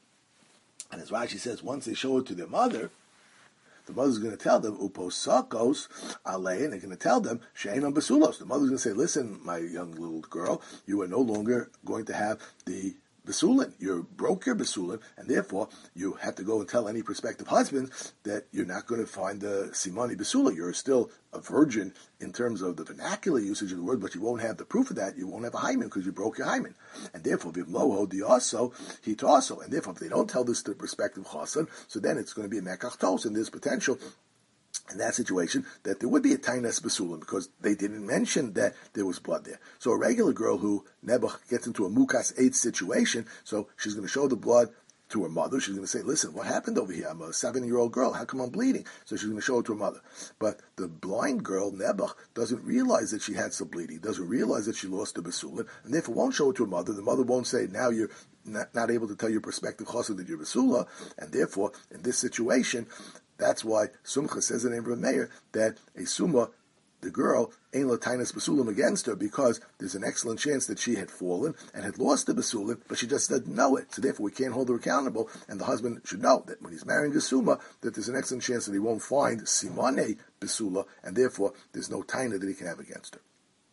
And as Rashi says, once they show it to their mother, the mother's going to tell them, Uposakos alei, and they're going to tell them, Sheinam Basulos. The mother's going to say, listen, my young little girl, you are no longer going to have the Besulin. You broke your Besulin, and therefore you have to go and tell any prospective husband that you're not going to find the Simani Besula. You're still a virgin in terms of the vernacular usage of the word, but you won't have the proof of that. You won't have a hymen because you broke your hymen. And therefore, Vimloho Diaso, Hitaso. And therefore, if they don't tell this to the prospective chassan, so then it's going to be a Mekach and there's potential in that situation that there would be a tainas besulim because they didn't mention that there was blood there. So a regular girl who Nebuch gets into a mukas eitz situation, so she's going to show the blood to her mother. She's going to say, listen, what happened over here? I'm a seven-year-old girl. How come I'm bleeding? So she's going to show it to her mother. But the blind girl, Nebuch, doesn't realize that she had some bleeding, doesn't realize that she lost the besulin, and therefore won't show it to her mother. The mother won't say, now you're not, not able to tell your prospective chassan that you're besula, and therefore, in this situation, that's why Sumcha says in the name of Meir that a summa, the girl, ain't l'tainas besulim against her because there's an excellent chance that she had fallen and had lost the besulim, but she just doesn't know it. So therefore we can't hold her accountable, and the husband should know that when he's marrying a summa, that there's an excellent chance that he won't find simane besula, and therefore there's no taina that he can have against her.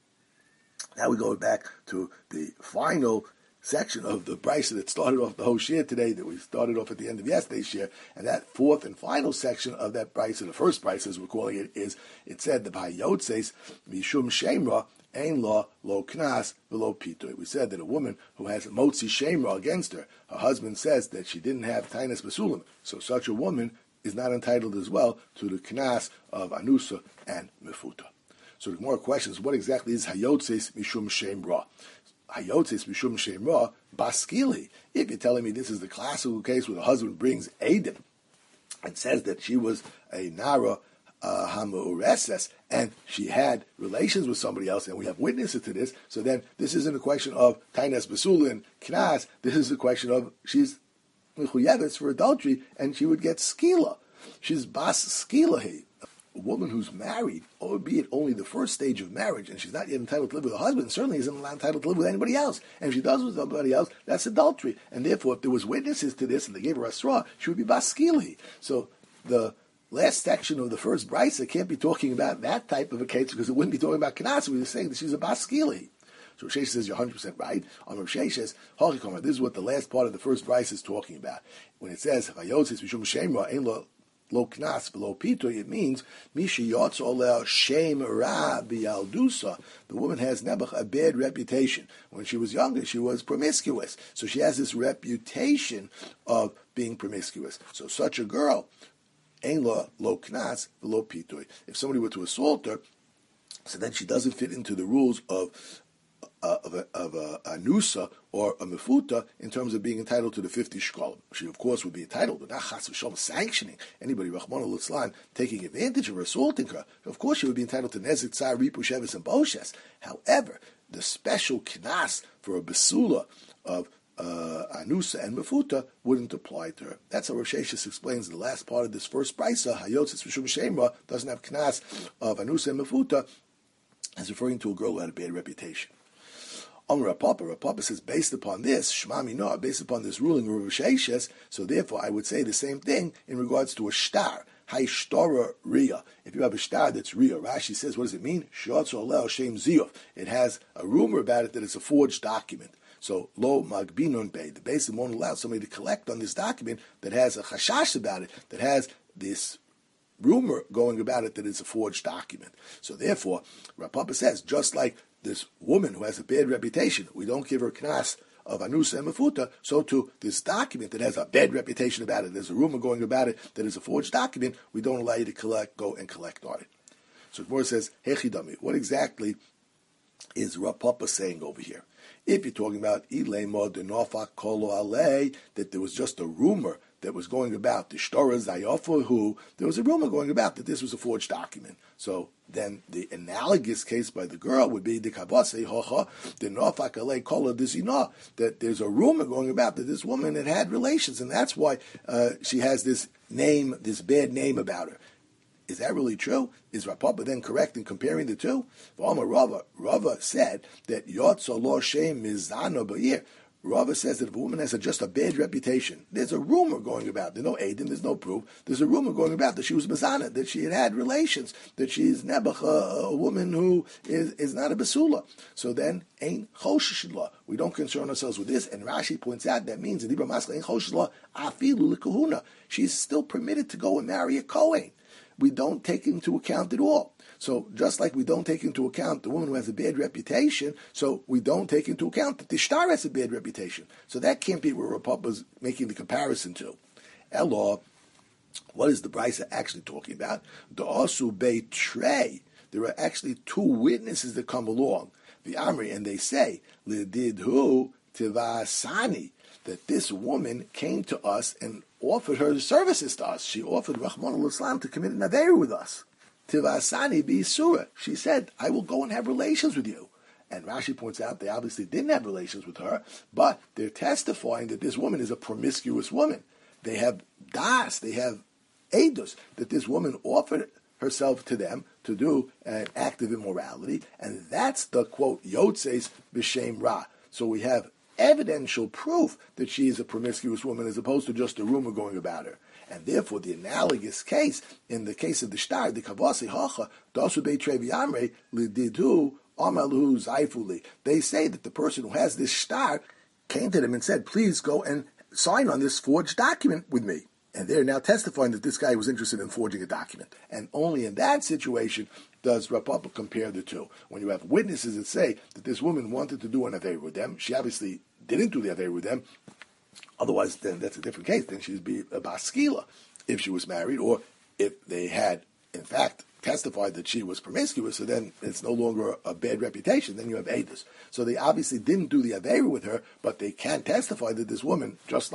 Now we go back to the final section of the brisa that started off the whole shir today, that we started off at the end of yesterday's shir, and that fourth and final section of that brisa, the first brisa as we're calling it, is it said the Vayotzeis mishum shemra ein la lo knas v'lo pitoy. We said that a woman who has motzi shemra against her, her husband says that she didn't have tainas besulim, so such a woman is not entitled as well to the knas of anusa and mefuta. So the more questions, what exactly is Hayotzeis mishum shemra? Hayotzis mishum shemra baskili. If you're telling me this is the classical case where the husband brings Adam and says that she was a nara uh, Hamureses, and she had relations with somebody else, and we have witnesses to this, so then this isn't a question of Taines Basulin, Knas, this is a question of she's Mechuyevetz for adultery, and she would get skila. She's bas skila. A woman who's married, albeit only the first stage of marriage, and she's not yet entitled to live with a husband, certainly isn't entitled to live with anybody else. And if she does with somebody else, that's adultery. And therefore, if there was witnesses to this and they gave her a straw, she would be bas skila. So the last section of the first brisa can't be talking about that type of a case because it wouldn't be talking about Knas. We were saying that she's a bas skila. So Rav Sheshes says you're one hundred percent right. On Rav Sheshes, this is what the last part of the first brisa is talking about. When it says, Vayotzis Mishum Shemra, Ein Lo Lo Knas V'Lo Pitoy, it means, Misha Yotz Oleh Shem Ra B'Yaldusa. The woman has nebuch a bad reputation. When she was younger, she was promiscuous. So she has this reputation of being promiscuous. So such a girl, Ein Lo Lo Knas V'Lo Pitoy. If somebody were to assault her, so then she doesn't fit into the rules of Uh, of, a, of a, a nusa or a mefuta in terms of being entitled to the fifty shkolim. She, of course, would be entitled, but not chas v'shalom sanctioning anybody, Rachmana litzlan, taking advantage of her, assaulting her. Of course, she would be entitled to nezek, tzar, ripu, shevis, and boshes. However, the special knas for a besula of uh, anusa and mefuta wouldn't apply to her. That's how Rav Sheshes explains the last part of this first brisa. Hayotzis v'shum shemra doesn't have knas of anusa and mefuta, as referring to a girl who had a bad reputation. On Rav Papa, Rav Papa says, based upon this, Shema Minah, based upon this ruling of Rav Sheshes, so therefore I would say the same thing in regards to a shtar. Haishtara Riyah. If you have a shtar that's Riyah, Rashi says, what does it mean? Shotz Oleh Shem Ziyuf. It has a rumor about it that it's a forged document. So, Lo Magbinun Bey. The base won't allow somebody to collect on this document that has a chashash about it, that has this rumor going about it that it's a forged document. So therefore, Rav Papa says, just like this woman who has a bad reputation, we don't give her knas of anusa and mefuta, so to this document that has a bad reputation about it, there's a rumor going about it that is a forged document, we don't allow you to collect, go and collect on it. So the Gemara says, Hechidami, what exactly is Rav Papa saying over here? If you're talking about Ilema Denofak Kolo Ale, that there was just a rumor that was going about the Shtora Zayafa, who there was a rumor going about that this was a forged document. So then the analogous case by the girl would be the Kabase Hocha, the Nofak Ale Kola Dizina, that there's a rumor going about that this woman had had relations, and that's why uh, she has this name, this bad name about her. Is that really true? Is Rav Papa then correct in comparing the two? Rava, Rava said that Yotza Lo Shem Mizana Ba'ir. Rava says that if a woman has a, just a bad reputation, there's a rumor going about. There's no Aiden, there's no proof. There's a rumor going about that she was Mizana, that she had had relations, that she is Nebuch, a, a woman who is, is not a Basula. So then, Ein Choshishla. We don't concern ourselves with this. And Rashi points out that means, in Ibra Maskal, Ein Choshishla, Afilu Likahuna. She's still permitted to go and marry a Kohen. We don't take into account at all. So just like we don't take into account the woman who has a bad reputation, so we don't take into account that the shtar has a bad reputation. So that can't be what Rav Papa is making the comparison to. Elo, what is the brisa actually talking about? The asu betray. There are actually two witnesses that come along, the Amri, and they say, Lididhu tivasani, that this woman came to us and offered her services to us. She offered Rachmana litzlan to commit an aveir with us. Tivasani bi surah. She said, I will go and have relations with you. And Rashi points out they obviously didn't have relations with her, but they're testifying that this woman is a promiscuous woman. They have das, they have edus, that this woman offered herself to them to do an act of immorality, and that's the, quote, Yotzeis b'shem ra. So we have evidential proof that she is a promiscuous woman as opposed to just a rumor going about her. And therefore, the analogous case, in the case of the shtar, the kavasi hacha, dasu beitrevi amre, lididu amalu zaifuli. They say that the person who has this shtar came to them and said, please go and sign on this forged document with me. And they're now testifying that this guy was interested in forging a document. And only in that situation does Rav Papa compare the two. When you have witnesses that say that this woman wanted to do an aveir with them, she obviously didn't do the aveir with them. Otherwise, then that's a different case. Then she'd be a baskila if she was married, or if they had, in fact, testified that she was promiscuous, so then it's no longer a bad reputation. Then you have edus. So they obviously didn't do the aveir with her, but they can testify that this woman, just like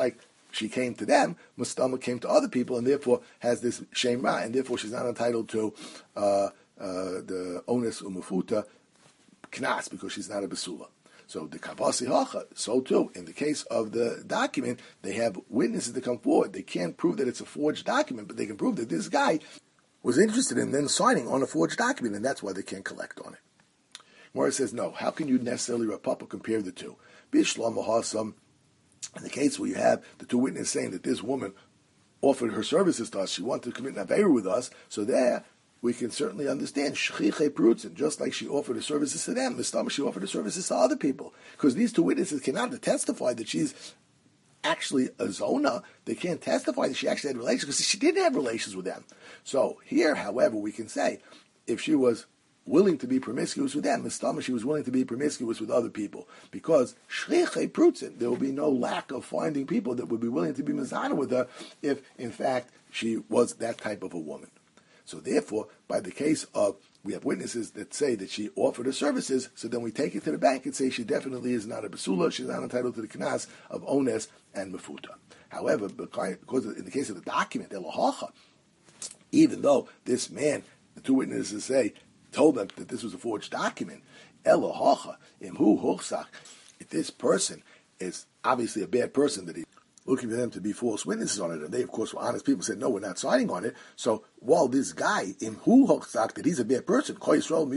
she came to them, Mustama came to other people, and therefore has this Shem Ra, and therefore she's not entitled to uh, uh, the Ones Umufuta Knas, because she's not a Basula. So the Kabasi Hacha, so too, in the case of the document, they have witnesses that come forward. They can't prove that it's a forged document, but they can prove that this guy was interested in then signing on a forged document, and that's why they can't collect on it. Morris says, no, how can you necessarily, Rapapa, compare the two? Bishlam Mahasam, in the case where you have the two witnesses saying that this woman offered her services to us, she wanted to commit an Aveira with us, so there we can certainly understand Shchiche Perutzin, just like she offered her services to them, Mistama, she offered her services to other people. Because these two witnesses cannot testify that she's actually a Zona. They can't testify that she actually had relations, because she didn't have relations with them. So here, however, we can say, if she was willing to be promiscuous with them, Mistama, she was willing to be promiscuous with other people, because Shchiche Perutzin, there will be no lack of finding people that would be willing to be Mizana with her if, in fact, she was that type of a woman. So therefore, by the case of, we have witnesses that say that she offered her services, so then we take it to the bank and say she definitely is not a Basula, she's not entitled to the Knas of Ones and Mefuta. However, because in the case of the document, Elohacha, even though this man, the two witnesses say, told them that this was a forged document, Elohacha, imhu hochsach, if this person is obviously a bad person, that he looking for them to be false witnesses on it, and they, of course, were honest people, said, no, we're not signing on it. So while this guy, in Hu Hochzak, that he's a bad person, he's going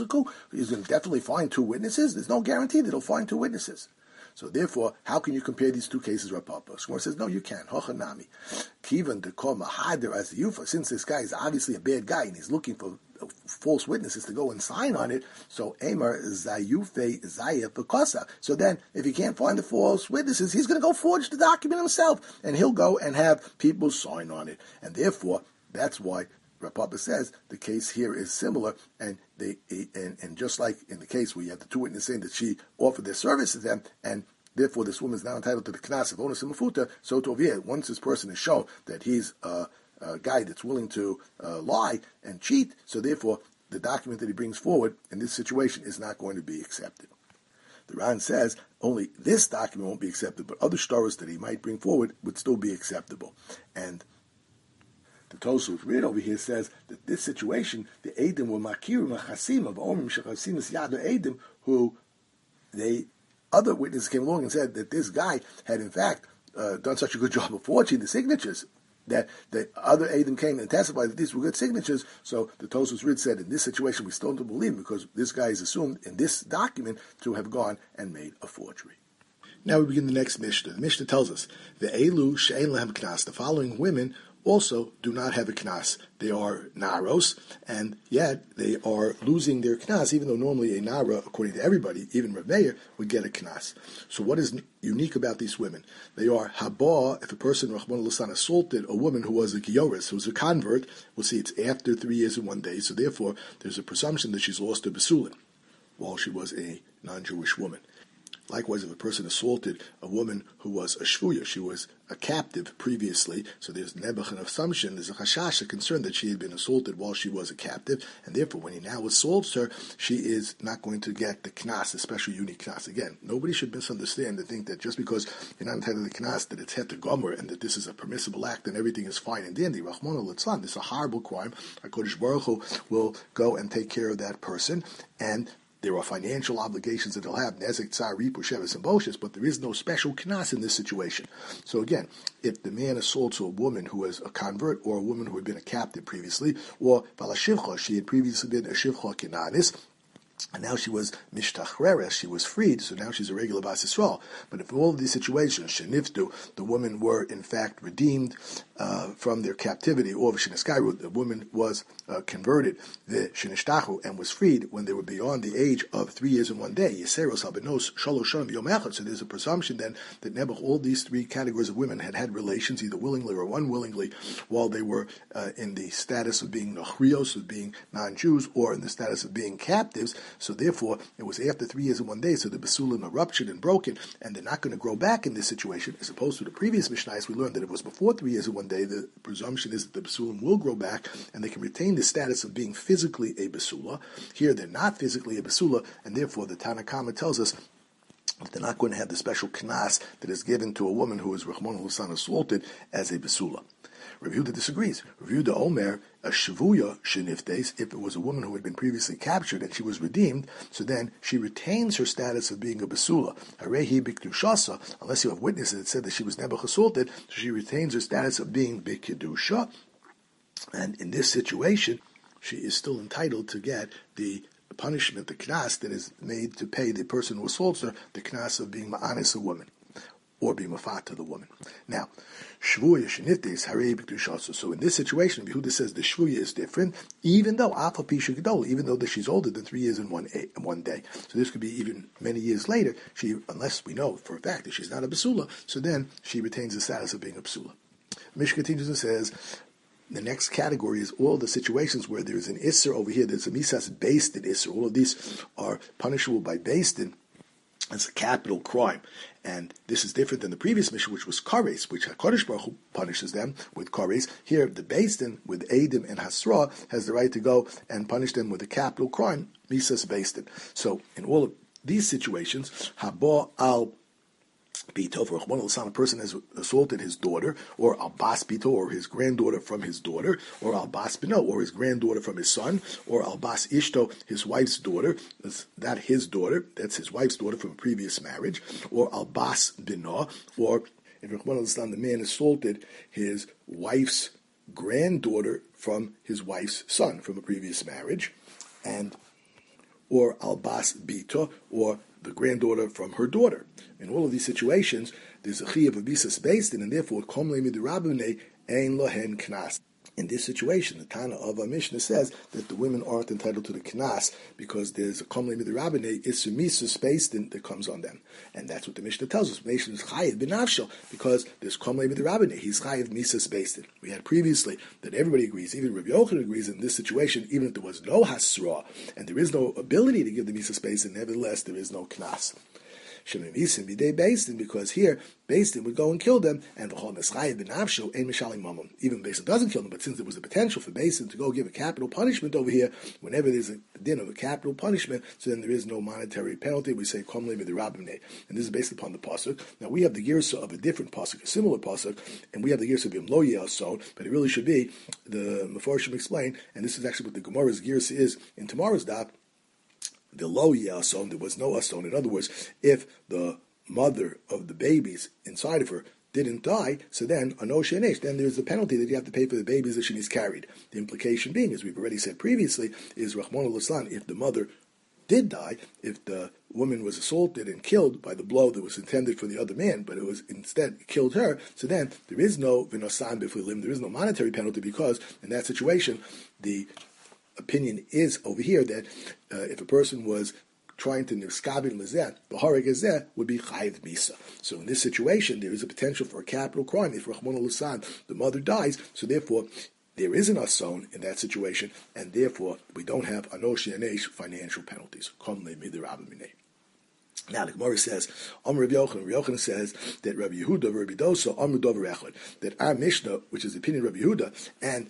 to definitely find two witnesses, there's no guarantee that he'll find two witnesses. So therefore, how can you compare these two cases, Rapapa? Shmuel says, no, you can't. Hochanami. Kivan to call Mahadir as the Yufa, since this guy is obviously a bad guy and he's looking for false witnesses to go and sign on it, so Amar Zayufe Zayef Bekosa. So then, if he can't find the false witnesses, he's going to go forge the document himself, and he'll go and have people sign on it. And therefore, that's why Rapapa says the case here is similar, and they and, and just like in the case where you have the two witnesses saying that she offered their service to them, and therefore this woman is now entitled to the Knas of Ones and Mefuta, so to over here, once this person is shown that he's uh, a guy that's willing to uh, lie and cheat, so therefore the document that he brings forward in this situation is not going to be accepted. The Ran says only this document won't be accepted, but other shtaros that he might bring forward would still be acceptable. And the Tosuf read over here says that this situation, the Eidim were Makirim Chasim of Omrim Shechasim is Yad Eidim, who they other witnesses came along and said that this guy had in fact uh, done such a good job of forging the signatures that that other Eidim came and testified that these were good signatures. So the Tosfos Rid said in this situation we still don't believe him, because this guy is assumed in this document to have gone and made a forgery. Now we begin the next Mishnah. The Mishnah tells us the Elu She'en Lehem Knas, the following women also do not have a knas. They are naros, and yet they are losing their knas, even though normally a nara, according to everybody, even Rav Meir, would get a knas. So what is unique about these women? They are haba, if a person, Rahman al-San, assaulted a woman who was a gioris, who was a convert, we'll see it's after three years and one day, so therefore there's a presumption that she's lost her besulin, while she was a non-Jewish woman. Likewise, if a person assaulted a woman who was a shvuya, she was a captive previously, so there's nebuch an assumption, there's a chashash, a concern that she had been assaulted while she was a captive, and therefore when he now assaults her, she is not going to get the knas, a special unique knas. Again, nobody should misunderstand and think that just because you're not entitled to the knas, that it's het to gomer, and that this is a permissible act and everything is fine and dandy. Rahman al-Litzlan, this is a horrible crime. HaKadosh Baruch Hu will go and take care of that person, and there are financial obligations that they'll have, nezek, tsar, ripu, shevis, and boshes, but there is no special knas in this situation. So again, if the man assaults a woman who was a convert, or a woman who had been a captive previously, or balashivcha, she had previously been a shivcha kinanis, and now she was mishtachreres, she was freed, so now she's a regular Bas Yisrael. But if in all of these situations, sheniftu, the women were in fact redeemed uh, from their captivity, or v'sheneskayru, the woman was uh, converted, the shenishtachu, and was freed when they were beyond the age of three years and one day. Yeseros habenos shalosh shanim yom echad. So there's a presumption then that Nebuch, all these three categories of women had had relations either willingly or unwillingly while they were uh, in the status of being nochrios, of being non-Jews, or in the status of being captives. So therefore, it was after three years and one day, so the basulim are ruptured and broken, and they're not going to grow back in this situation, as opposed to the previous Mishnayos. We learned that it was before three years and one day, the presumption is that the basulim will grow back, and they can retain the status of being physically a basula. Here, they're not physically a basula, and therefore the Tanna Kama tells us they're not going to have the special knas that is given to a woman who is Rachmana litzlan assaulted as a besula. Rav Yehuda disagrees. Rav Yehuda Omer, a shavuya sheniftes, if it was a woman who had been previously captured and she was redeemed, so then she retains her status of being a besula. Harehi bikdushasa, unless you have witnesses that said that she was never assaulted, so she retains her status of being bikdusha. And in this situation, she is still entitled to get the punishment, the knas that is made to pay the person who assaults her, the knas of being ma'anis a woman, or being mafata the woman. Now, shvuya sheniftes harei b'kedushasu. So in this situation, Yehuda says the shvuya is different, even though alpha pisha gedol, even though that she's older than three years and one a, one day. So this could be even many years later. She, unless we know for a fact that she's not a basula, so then she retains the status of being a basula. Mish continues and says, the next category is all the situations where there is an isser over here. There's a misas based in isser. All of these are punishable by based in. It's a capital crime. And this is different than the previous mission, which was kares, which HaKadosh Baruch Hu punishes them with kares. Here, the Beis Din with Eidim and Hasra has the right to go and punish them with a capital crime, misas Beis Din. So, in all of these situations, haba al Bito, for a person has assaulted his daughter, or al bas bito, or his granddaughter from his daughter, or al bas bino, or his granddaughter from his son, or al bas ishto, his wife's daughter. That's not his daughter, that's his wife's daughter from a previous marriage, or al bas bino, or if the man assaulted his wife's granddaughter from his wife's son from a previous marriage, and or al bas bito, or the granddaughter from her daughter. In all of these situations, there's a chiyuv of bisas based in, and therefore, kom le midirabune ein lohen knas. In this situation, the Tana of our Mishnah says that the women aren't entitled to the knas because there's a kom le midirabune isur misas based in that comes on them, and that's what the Mishnah tells us. Mishnah is chayiv b'nafsho because there's kom le midirabune. He's chayiv misas based in. We had previously that everybody agrees, even Rabbi Yochanan agrees in this situation, even if there was no hasra and there is no ability to give the misas based in, nevertheless there is no knas. Because here, Beis Din would go and kill them, and even Beis Din doesn't kill them, but since there was a potential for Beis Din to go give a capital punishment over here, whenever there's a din of a capital punishment, so then there is no monetary penalty. We say Kom le midirabune, and this is based upon the pasuk. Now we have the girsa of a different pasuk, a similar pasuk, and we have the girsa of Yom Lo Yeh, but it really should be the Meforshim explain, and this is actually what the Gemara's girsa is in tomorrow's daf. The lo yason, there was no ason. In other words, if the mother of the babies inside of her didn't die, so then anoshe nesh, then there's the penalty that you have to pay for the babies that she miscarried. The implication being, as we've already said previously, is Rachmana litzlan, if the mother did die, if the woman was assaulted and killed by the blow that was intended for the other man, but it was instead killed her, so then there is no v'nosan b'flilim, there is no monetary penalty because in that situation, the opinion is over here that uh, if a person was trying to niskabin lezeh, b'hareg ezeh would be chayiv misa. So in this situation, there is a potential for a capital crime if Rachmana litzlan, the mother dies. So therefore, there is an ason in that situation, and therefore we don't have anosh yanesh financial penalties. Kom le midirabune. Now the Gemara says, Amr Rabbi Yochanan, Rabbi Yochanan says that Rabbi Yehuda, Rabbi Dosa, Amr Dover Echad, that our Mishnah, which is the opinion of Rabbi Yehuda, and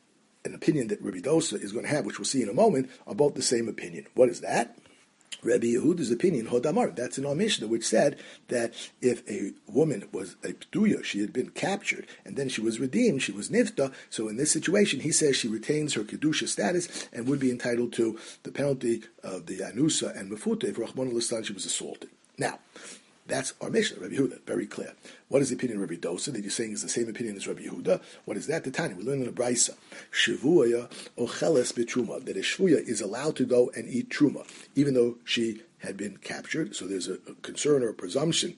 an opinion that Rabbi Dosa is going to have, which we'll see in a moment, are both the same opinion. What is that? Rabbi Yehuda's opinion, Hodamar, that's in our Mishnah, which said that if a woman was a p'tuya, she had been captured, and then she was redeemed, she was nifta, so in this situation, he says she retains her kedusha status and would be entitled to the penalty of the anusa and mefuta if Rachmana litzlan she was assaulted. Now, that's our Mishnah, Rabbi Yehuda, very clear. What is the opinion of Rabbi Dosa that you're saying is the same opinion as Rabbi Yehuda? What is that? The Tanya, we learn in the Braisa, Shavuya ocheles b'truma, that a shvuya is allowed to go and eat truma, even though she had been captured. So there's a, a concern or a presumption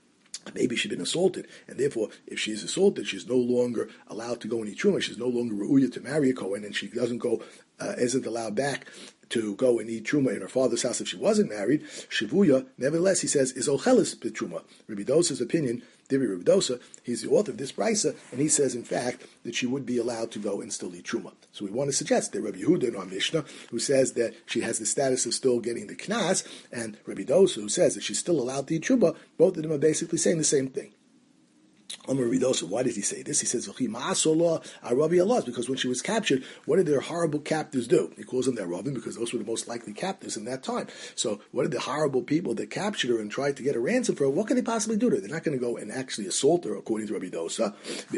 maybe she'd been assaulted, and therefore, if she's assaulted, she's no longer allowed to go and eat truma. She's no longer re'uya to marry a Kohen, and she doesn't go, uh, isn't allowed back to go and eat truma in her father's house if she wasn't married. Shivuya, nevertheless, he says, is ocheles b'truma. Rabbi Dosa's opinion, Divi Rabbi Dosa, he's the author of this brisa, and he says, in fact, that she would be allowed to go and still eat truma. So we want to suggest that Rabbi Yehuda in our Mishnah, who says that she has the status of still getting the knas, and Rabbi Dosa, who says that she's still allowed to eat truma, both of them are basically saying the same thing. Amar Ridosa, why did he say this? He says, because when she was captured, what did their horrible captors do? He calls them their Ravim because those were the most likely captors in that time. So what did the horrible people that captured her and tried to get a ransom for her, what could they possibly do to her? They're not going to go and actually assault her, according to Rabbi Dosa.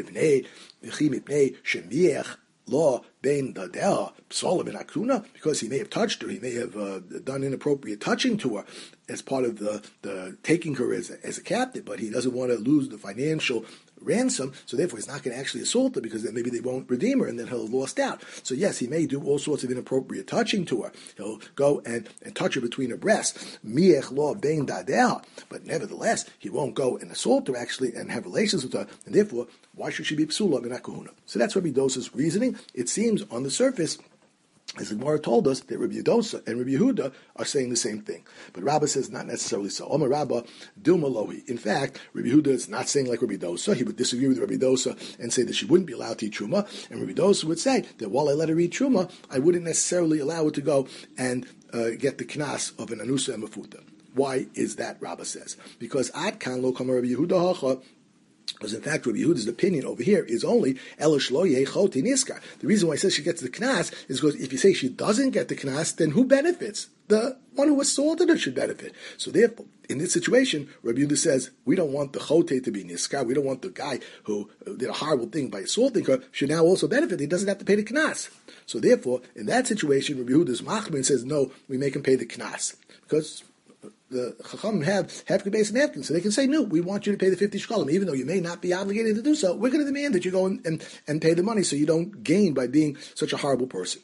Law bein dadeh psola ben akuna, because he may have touched her, he may have uh, done inappropriate touching to her as part of the, the taking her as a, as a captive, but he doesn't want to lose the financial ransom, so therefore he's not going to actually assault her because then maybe they won't redeem her and then he'll have lost out. So yes, he may do all sorts of inappropriate touching to her. He'll go and, and touch her between her breasts, miech law bein dadeh, but nevertheless he won't go and assault her actually and have relations with her, and therefore why should she be psula ben akuna? So that's Rabbi Dosa's reasoning. It seems on the surface, as the Gemara told us, that Rabbi Dosa and Rabbi Yehuda are saying the same thing. But Rabbah says not necessarily so. Omar Rabbah, Dilma Lohi. In fact, Rabbi Yehuda is not saying like Rabbi Dosa. He would disagree with Rabbi Dosa and say that she wouldn't be allowed to eat Truma. And Rabbi Dosa would say that while I let her eat Truma, I wouldn't necessarily allow her to go and uh, get the knas of an Anusa and Mafuta. Why is that, Rabbah says? Because Ad Kan Lo Kama Rabbi Yehuda Hacha, because in fact, Rabbi Yehuda's opinion over here is only Elish Lo Yechoti Niskar. The reason why he says she gets the knas is because if you say she doesn't get the knas, then who benefits? The one who assaulted her should benefit. So therefore, in this situation, Rabbi Yehuda says we don't want the chote to be niskar. We don't want the guy who did a horrible thing by assaulting her should now also benefit. He doesn't have to pay the knas. So therefore, in that situation, Rabbi Yehuda's machmir says no, we make him pay the knas because the Chacham have hefker base and hefker, so they can say, no, we want you to pay the fifty shkalim, even though you may not be obligated to do so. We're going to demand that you go and, and, and pay the money so you don't gain by being such a horrible person.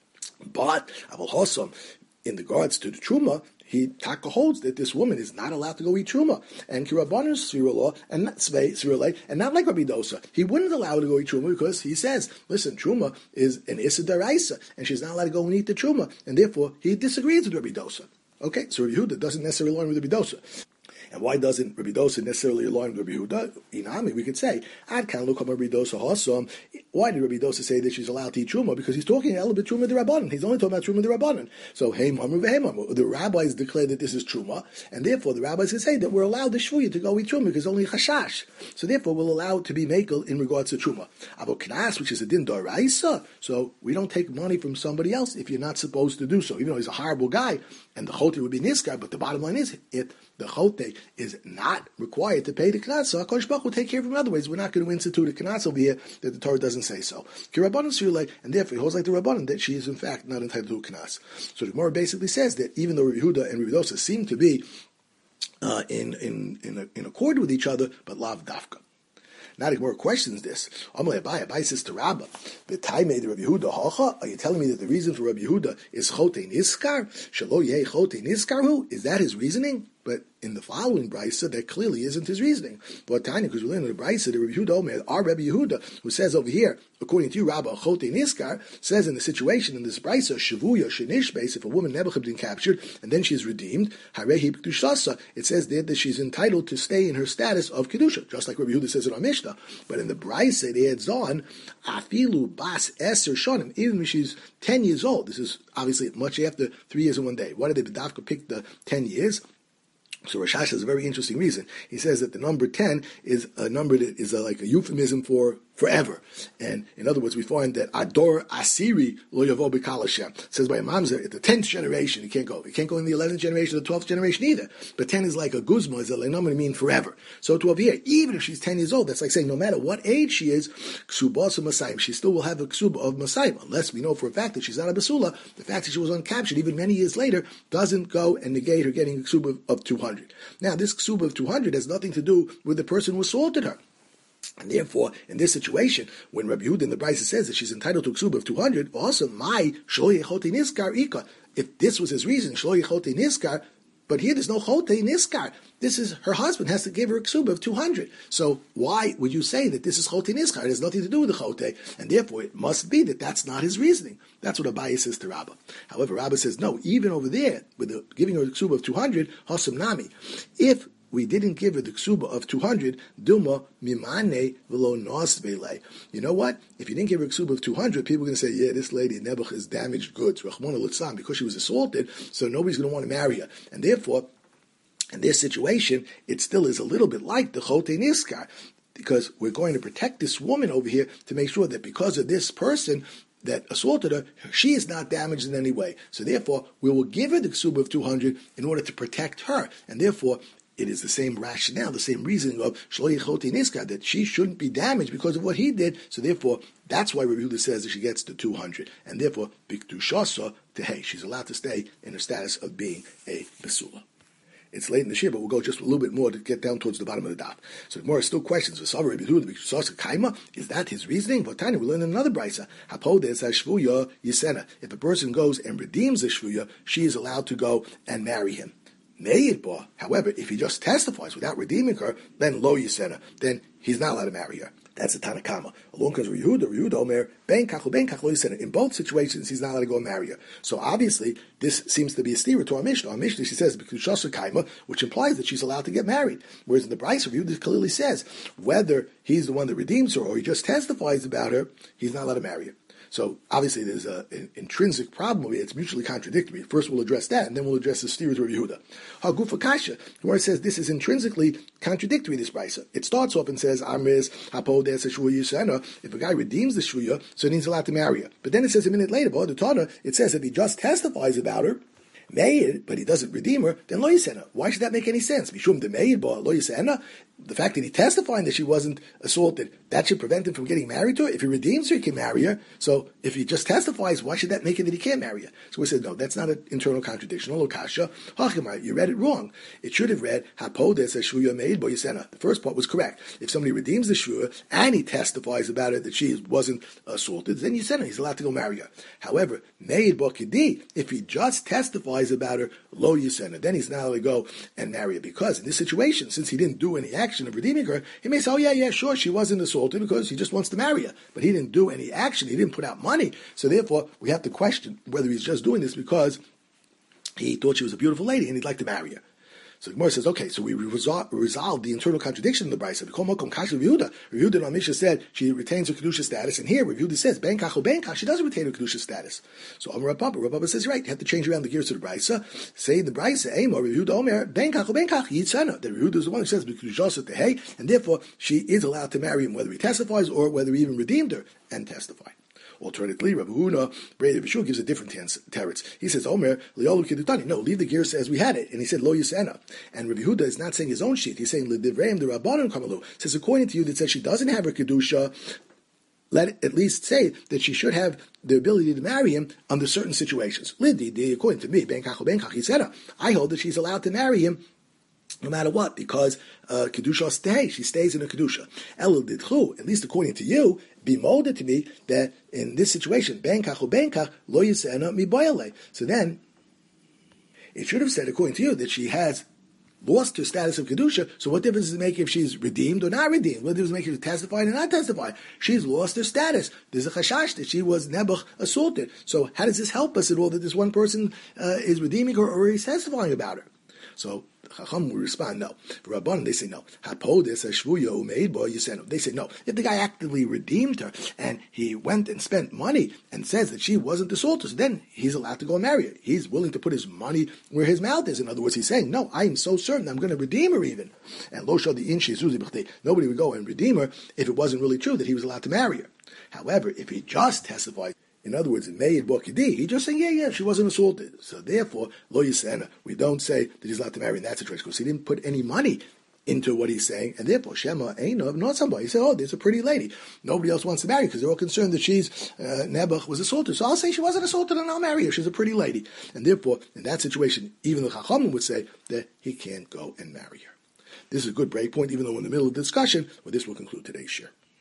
But Abul Hossam, in regards to the Truma, he taka holds that this woman is not allowed to go eat Truma. And Kirabanus Svirullah, and not Svei Svirullah, and not like Rabbi Dosa. He wouldn't allow her to go eat Truma because he says, listen, Truma is an Issa Daraisa, and she's not allowed to go and eat the Truma. And therefore, he disagrees with Rabbi Dosa. Okay, so Rabbi Yehuda doesn't necessarily align with Rabbi Dosa. And why doesn't Rabbi Dosa necessarily align with Rabbi Yehuda? Inami, we could say, Ad kan look Rabbi Dosa Hasam. Why did Rabbi Dosa say that she's allowed to eat Truma? Because he's talking a little bit Truma de Rabbanan. He's only talking about Truma de Rabbanan. So, hey, Mamru v'hei the rabbis declare that this is Truma, and therefore the rabbis can say that we're allowed the Shvuya to go eat Truma because only Chashash. So therefore we'll allow it to be Mekel in regards to Truma. Abo Knas, which is a Din Doraisa, so we don't take money from somebody else if you're not supposed to do so, even though he's a horrible guy, and the Chote would be Niskar, but the bottom line is, if the Chote is not required to pay the Knas, so HaKadosh Baruch will take care of him in other ways. We're not going to institute a Knas over here that the Torah doesn't say so. And therefore he holds like the Rabbanan that she is in fact not entitled to a Knas. So the Gemara basically says that even though Rabbi Yehuda and Rabbi Dosa seem to be uh, in, in, in, in accord with each other, but lav dafka. Now the Gemara questions this. Amalei Abai, Abai says to Rabbah, the time made Rabbi Yehuda hacha. Are you telling me that the reason for Rabbi Yehuda is chote niskar? Shalo yeh chote niskarhu? Is that his reasoning? But in the following brisa, that clearly isn't his reasoning. But tiny, because we learn in the brisa that Rabbi Yehuda Omer, our Rabbi Yehuda, who says over here, according to you, Rabbah, chote niskar, says in the situation in this brisa, shavuya shenishbeis, if a woman never been captured and then she is redeemed, harehi b'kedushasa, it says there that she's entitled to stay in her status of kedusha, just like Rabbi Yehuda says in our Mishnah. But in the brisa, it adds on, afilu bas eser shonim, even when she's ten years old. This is obviously much after three years and one day. Why did the B'davka pick the ten years? So Rashash has a very interesting reason. He says that the number ten is a number that is a, like a euphemism for forever. And in other words, we find that Ador Asiri lo yavo b'kal Hashem. Says by Mamzer, at the tenth generation, he can't go. He can't go in the eleventh generation or the twelfth generation either. But ten is like a guzma, is a number to mean forever. So to over here, even if she's ten years old, that's like saying no matter what age she is, ksubas of Masayim, she still will have a ksuba of Masayim, unless we know for a fact that she's not a basula. The fact that she was uncaptured even many years later doesn't go and negate her getting a ksuba of two hundred. Now, this ksuba of two hundred has nothing to do with the person who assaulted her. And therefore, in this situation, when Rabbi Yehuda in the Brisa says that she's entitled to a ksuba of two hundred, also, my shlo yechote niskar ika. If this was his reason, shlo yechote niskar, but here there's no chote niskar. This is, her husband has to give her a ksuba of two hundred. So why would you say that this is chote niskar? It has nothing to do with the chote, and therefore it must be that that's not his reasoning. That's what Abaye says to Rabbah. However, Rabbah says, no, even over there, with the, giving her a ksuba of two hundred, hasam nami, if we didn't give her the ksuba of two hundred, Duma mimane velo nosvele. You know what? If you didn't give her a ksuba of two hundred, people are going to say, yeah, this lady, Nebuch, is damaged goods, Rachmana Litzlan, because she was assaulted, so nobody's going to want to marry her. And therefore, in this situation, it still is a little bit like the chote niskar. because we're going to protect this woman over here to make sure that because of this person that assaulted her, she is not damaged in any way. So therefore, we will give her the ksuba of two hundred in order to protect her. And therefore, it is the same rationale, the same reasoning of Shlo Yichoti Niska, that she shouldn't be damaged because of what he did. So therefore, that's why Rabbi Yehuda says that she gets the two hundred. And therefore, Bikdushasa to hey, she's allowed to stay in her status of being a Basula. It's late in the year, but we'll go just a little bit more to get down towards the bottom of the daf. So the Gemara still questions. Is that his reasoning? But Tanya, we learn in another brisa. If a person goes and redeems a shvuya, she is allowed to go and marry him. However, if he just testifies without redeeming her, then lo yisena, then he's not allowed to marry her. That's a Tanakama. Along comes Yehuda, Yehuda Omer, ben kach ben kach lo yisena. In both situations, he's not allowed to go and marry her. So obviously, this seems to be a stira to our Mishnah. Our Mishnah, she says, which implies that she's allowed to get married. Whereas in the Brisa, Yehuda clearly says, whether he's the one that redeems her or he just testifies about her, he's not allowed to marry her. So obviously there's a, an intrinsic problem with it. It's mutually contradictory. First we'll address that, and then we'll address the steer to Rabbi Yehuda. Hagufa kasha, where it says this is intrinsically contradictory, this brisa. It starts off and says, Amiz, Hapo des Shvuya Yisena. If a guy redeems the Shvuya, so then he's allowed to marry her. But then it says a minute later, the Tana, it says if he just testifies about her, Meir, but he doesn't redeem her, then lo yisena. Why should that make any sense? Mishum de Meir, lo yisena. The fact that he testifying that she wasn't assaulted, that should prevent him from getting married to her. If he redeems her, he can marry her. So if he just testifies, why should that make it that he can't marry her? So we said, no, that's not an internal contradiction. You read it wrong. It should have read, Hapodes shvuya meid bo yisena. The first part was correct. If somebody redeems the shvuya and he testifies about it that she wasn't assaulted, then yisena, he's allowed to go marry her. However, meid bo kidi, if he just testifies about her, lo yisena, then he's not allowed to go and marry her. Because in this situation, since he didn't do any action of redeeming her, he may say, oh yeah, yeah, sure, she wasn't assaulted because he just wants to marry her. But he didn't do any action, he didn't put out money. So therefore, we have to question whether he's just doing this because he thought she was a beautiful lady and he'd like to marry her. So the Gemara says, okay, so we resol- resolved the internal contradiction in the Brisa. Reviewed it on Misha said she retains her Kedusha status, and here Reviewed it says, Ben kach or Ben kach, she doesn't retain her Kedusha status. So Amar Rav Papa, Rav Papa says, right, you have to change around the gears to the Brisa. Say the Brisa, Amar, Reviewed Omer, Ben kach or Ben kach, Yitzana. The Reviewed is the one who says, Kedusha to hey, and therefore she is allowed to marry him, whether he testifies or whether he even redeemed her and testified. Alternatively, Rabbi Huna, Brei Bishul gives a different teretz. He says, Omer, Leolu Kedutani. No, leave the gears as we had it. And he said, Lo Yisena. And Rabbi Huda is not saying his own sheet. He's saying, L'divreim the Rabbanon Kamalu. Says, according to you that says she doesn't have her Kedusha, let it at least say that she should have the ability to marry him under certain situations. Lidi, according to me, Ben Kach Ben Kach Yisena. I hold that she's allowed to marry him no matter what, because uh, Kedusha stay, she stays in her Kedusha. El didchu, at least according to you, be molded to me that in this situation, ben kach or ben kach, lo yisena mi boyale. So then, it should have said, according to you, that she has lost her status of Kedusha, so what difference does it make if she's redeemed or not redeemed? What difference does it make if she's testified or not testified? She's lost her status. There's a chashash that she was nebuch assaulted. So how does this help us at all that this one person uh, is redeeming her or is testifying about her? So Chacham will respond, no. For Rabbanan, they say no. They say no. If the guy actively redeemed her and he went and spent money and says that she wasn't assaulted, so then he's allowed to go and marry her. He's willing to put his money where his mouth is. In other words, he's saying, no, I am so certain I'm going to redeem her even. And lo shal the inshi zuzi b'chtei. Nobody would go and redeem her if it wasn't really true that he was allowed to marry her. However, if he just testified, in other words, in Meir Bokidi, he just saying, yeah, yeah, she wasn't assaulted. So therefore, lo yisena, we don't say that he's allowed to marry in that situation because he didn't put any money into what he's saying, and therefore, Shema Einov, not somebody. He said, oh, there's a pretty lady. Nobody else wants to marry because they're all concerned that she's, uh, Nebuch was assaulted. So I'll say she wasn't assaulted and I'll marry her. She's a pretty lady. And therefore, in that situation, even the Chachamim would say that he can't go and marry her. This is a good break point, even though we're in the middle of the discussion, but this will conclude today's share.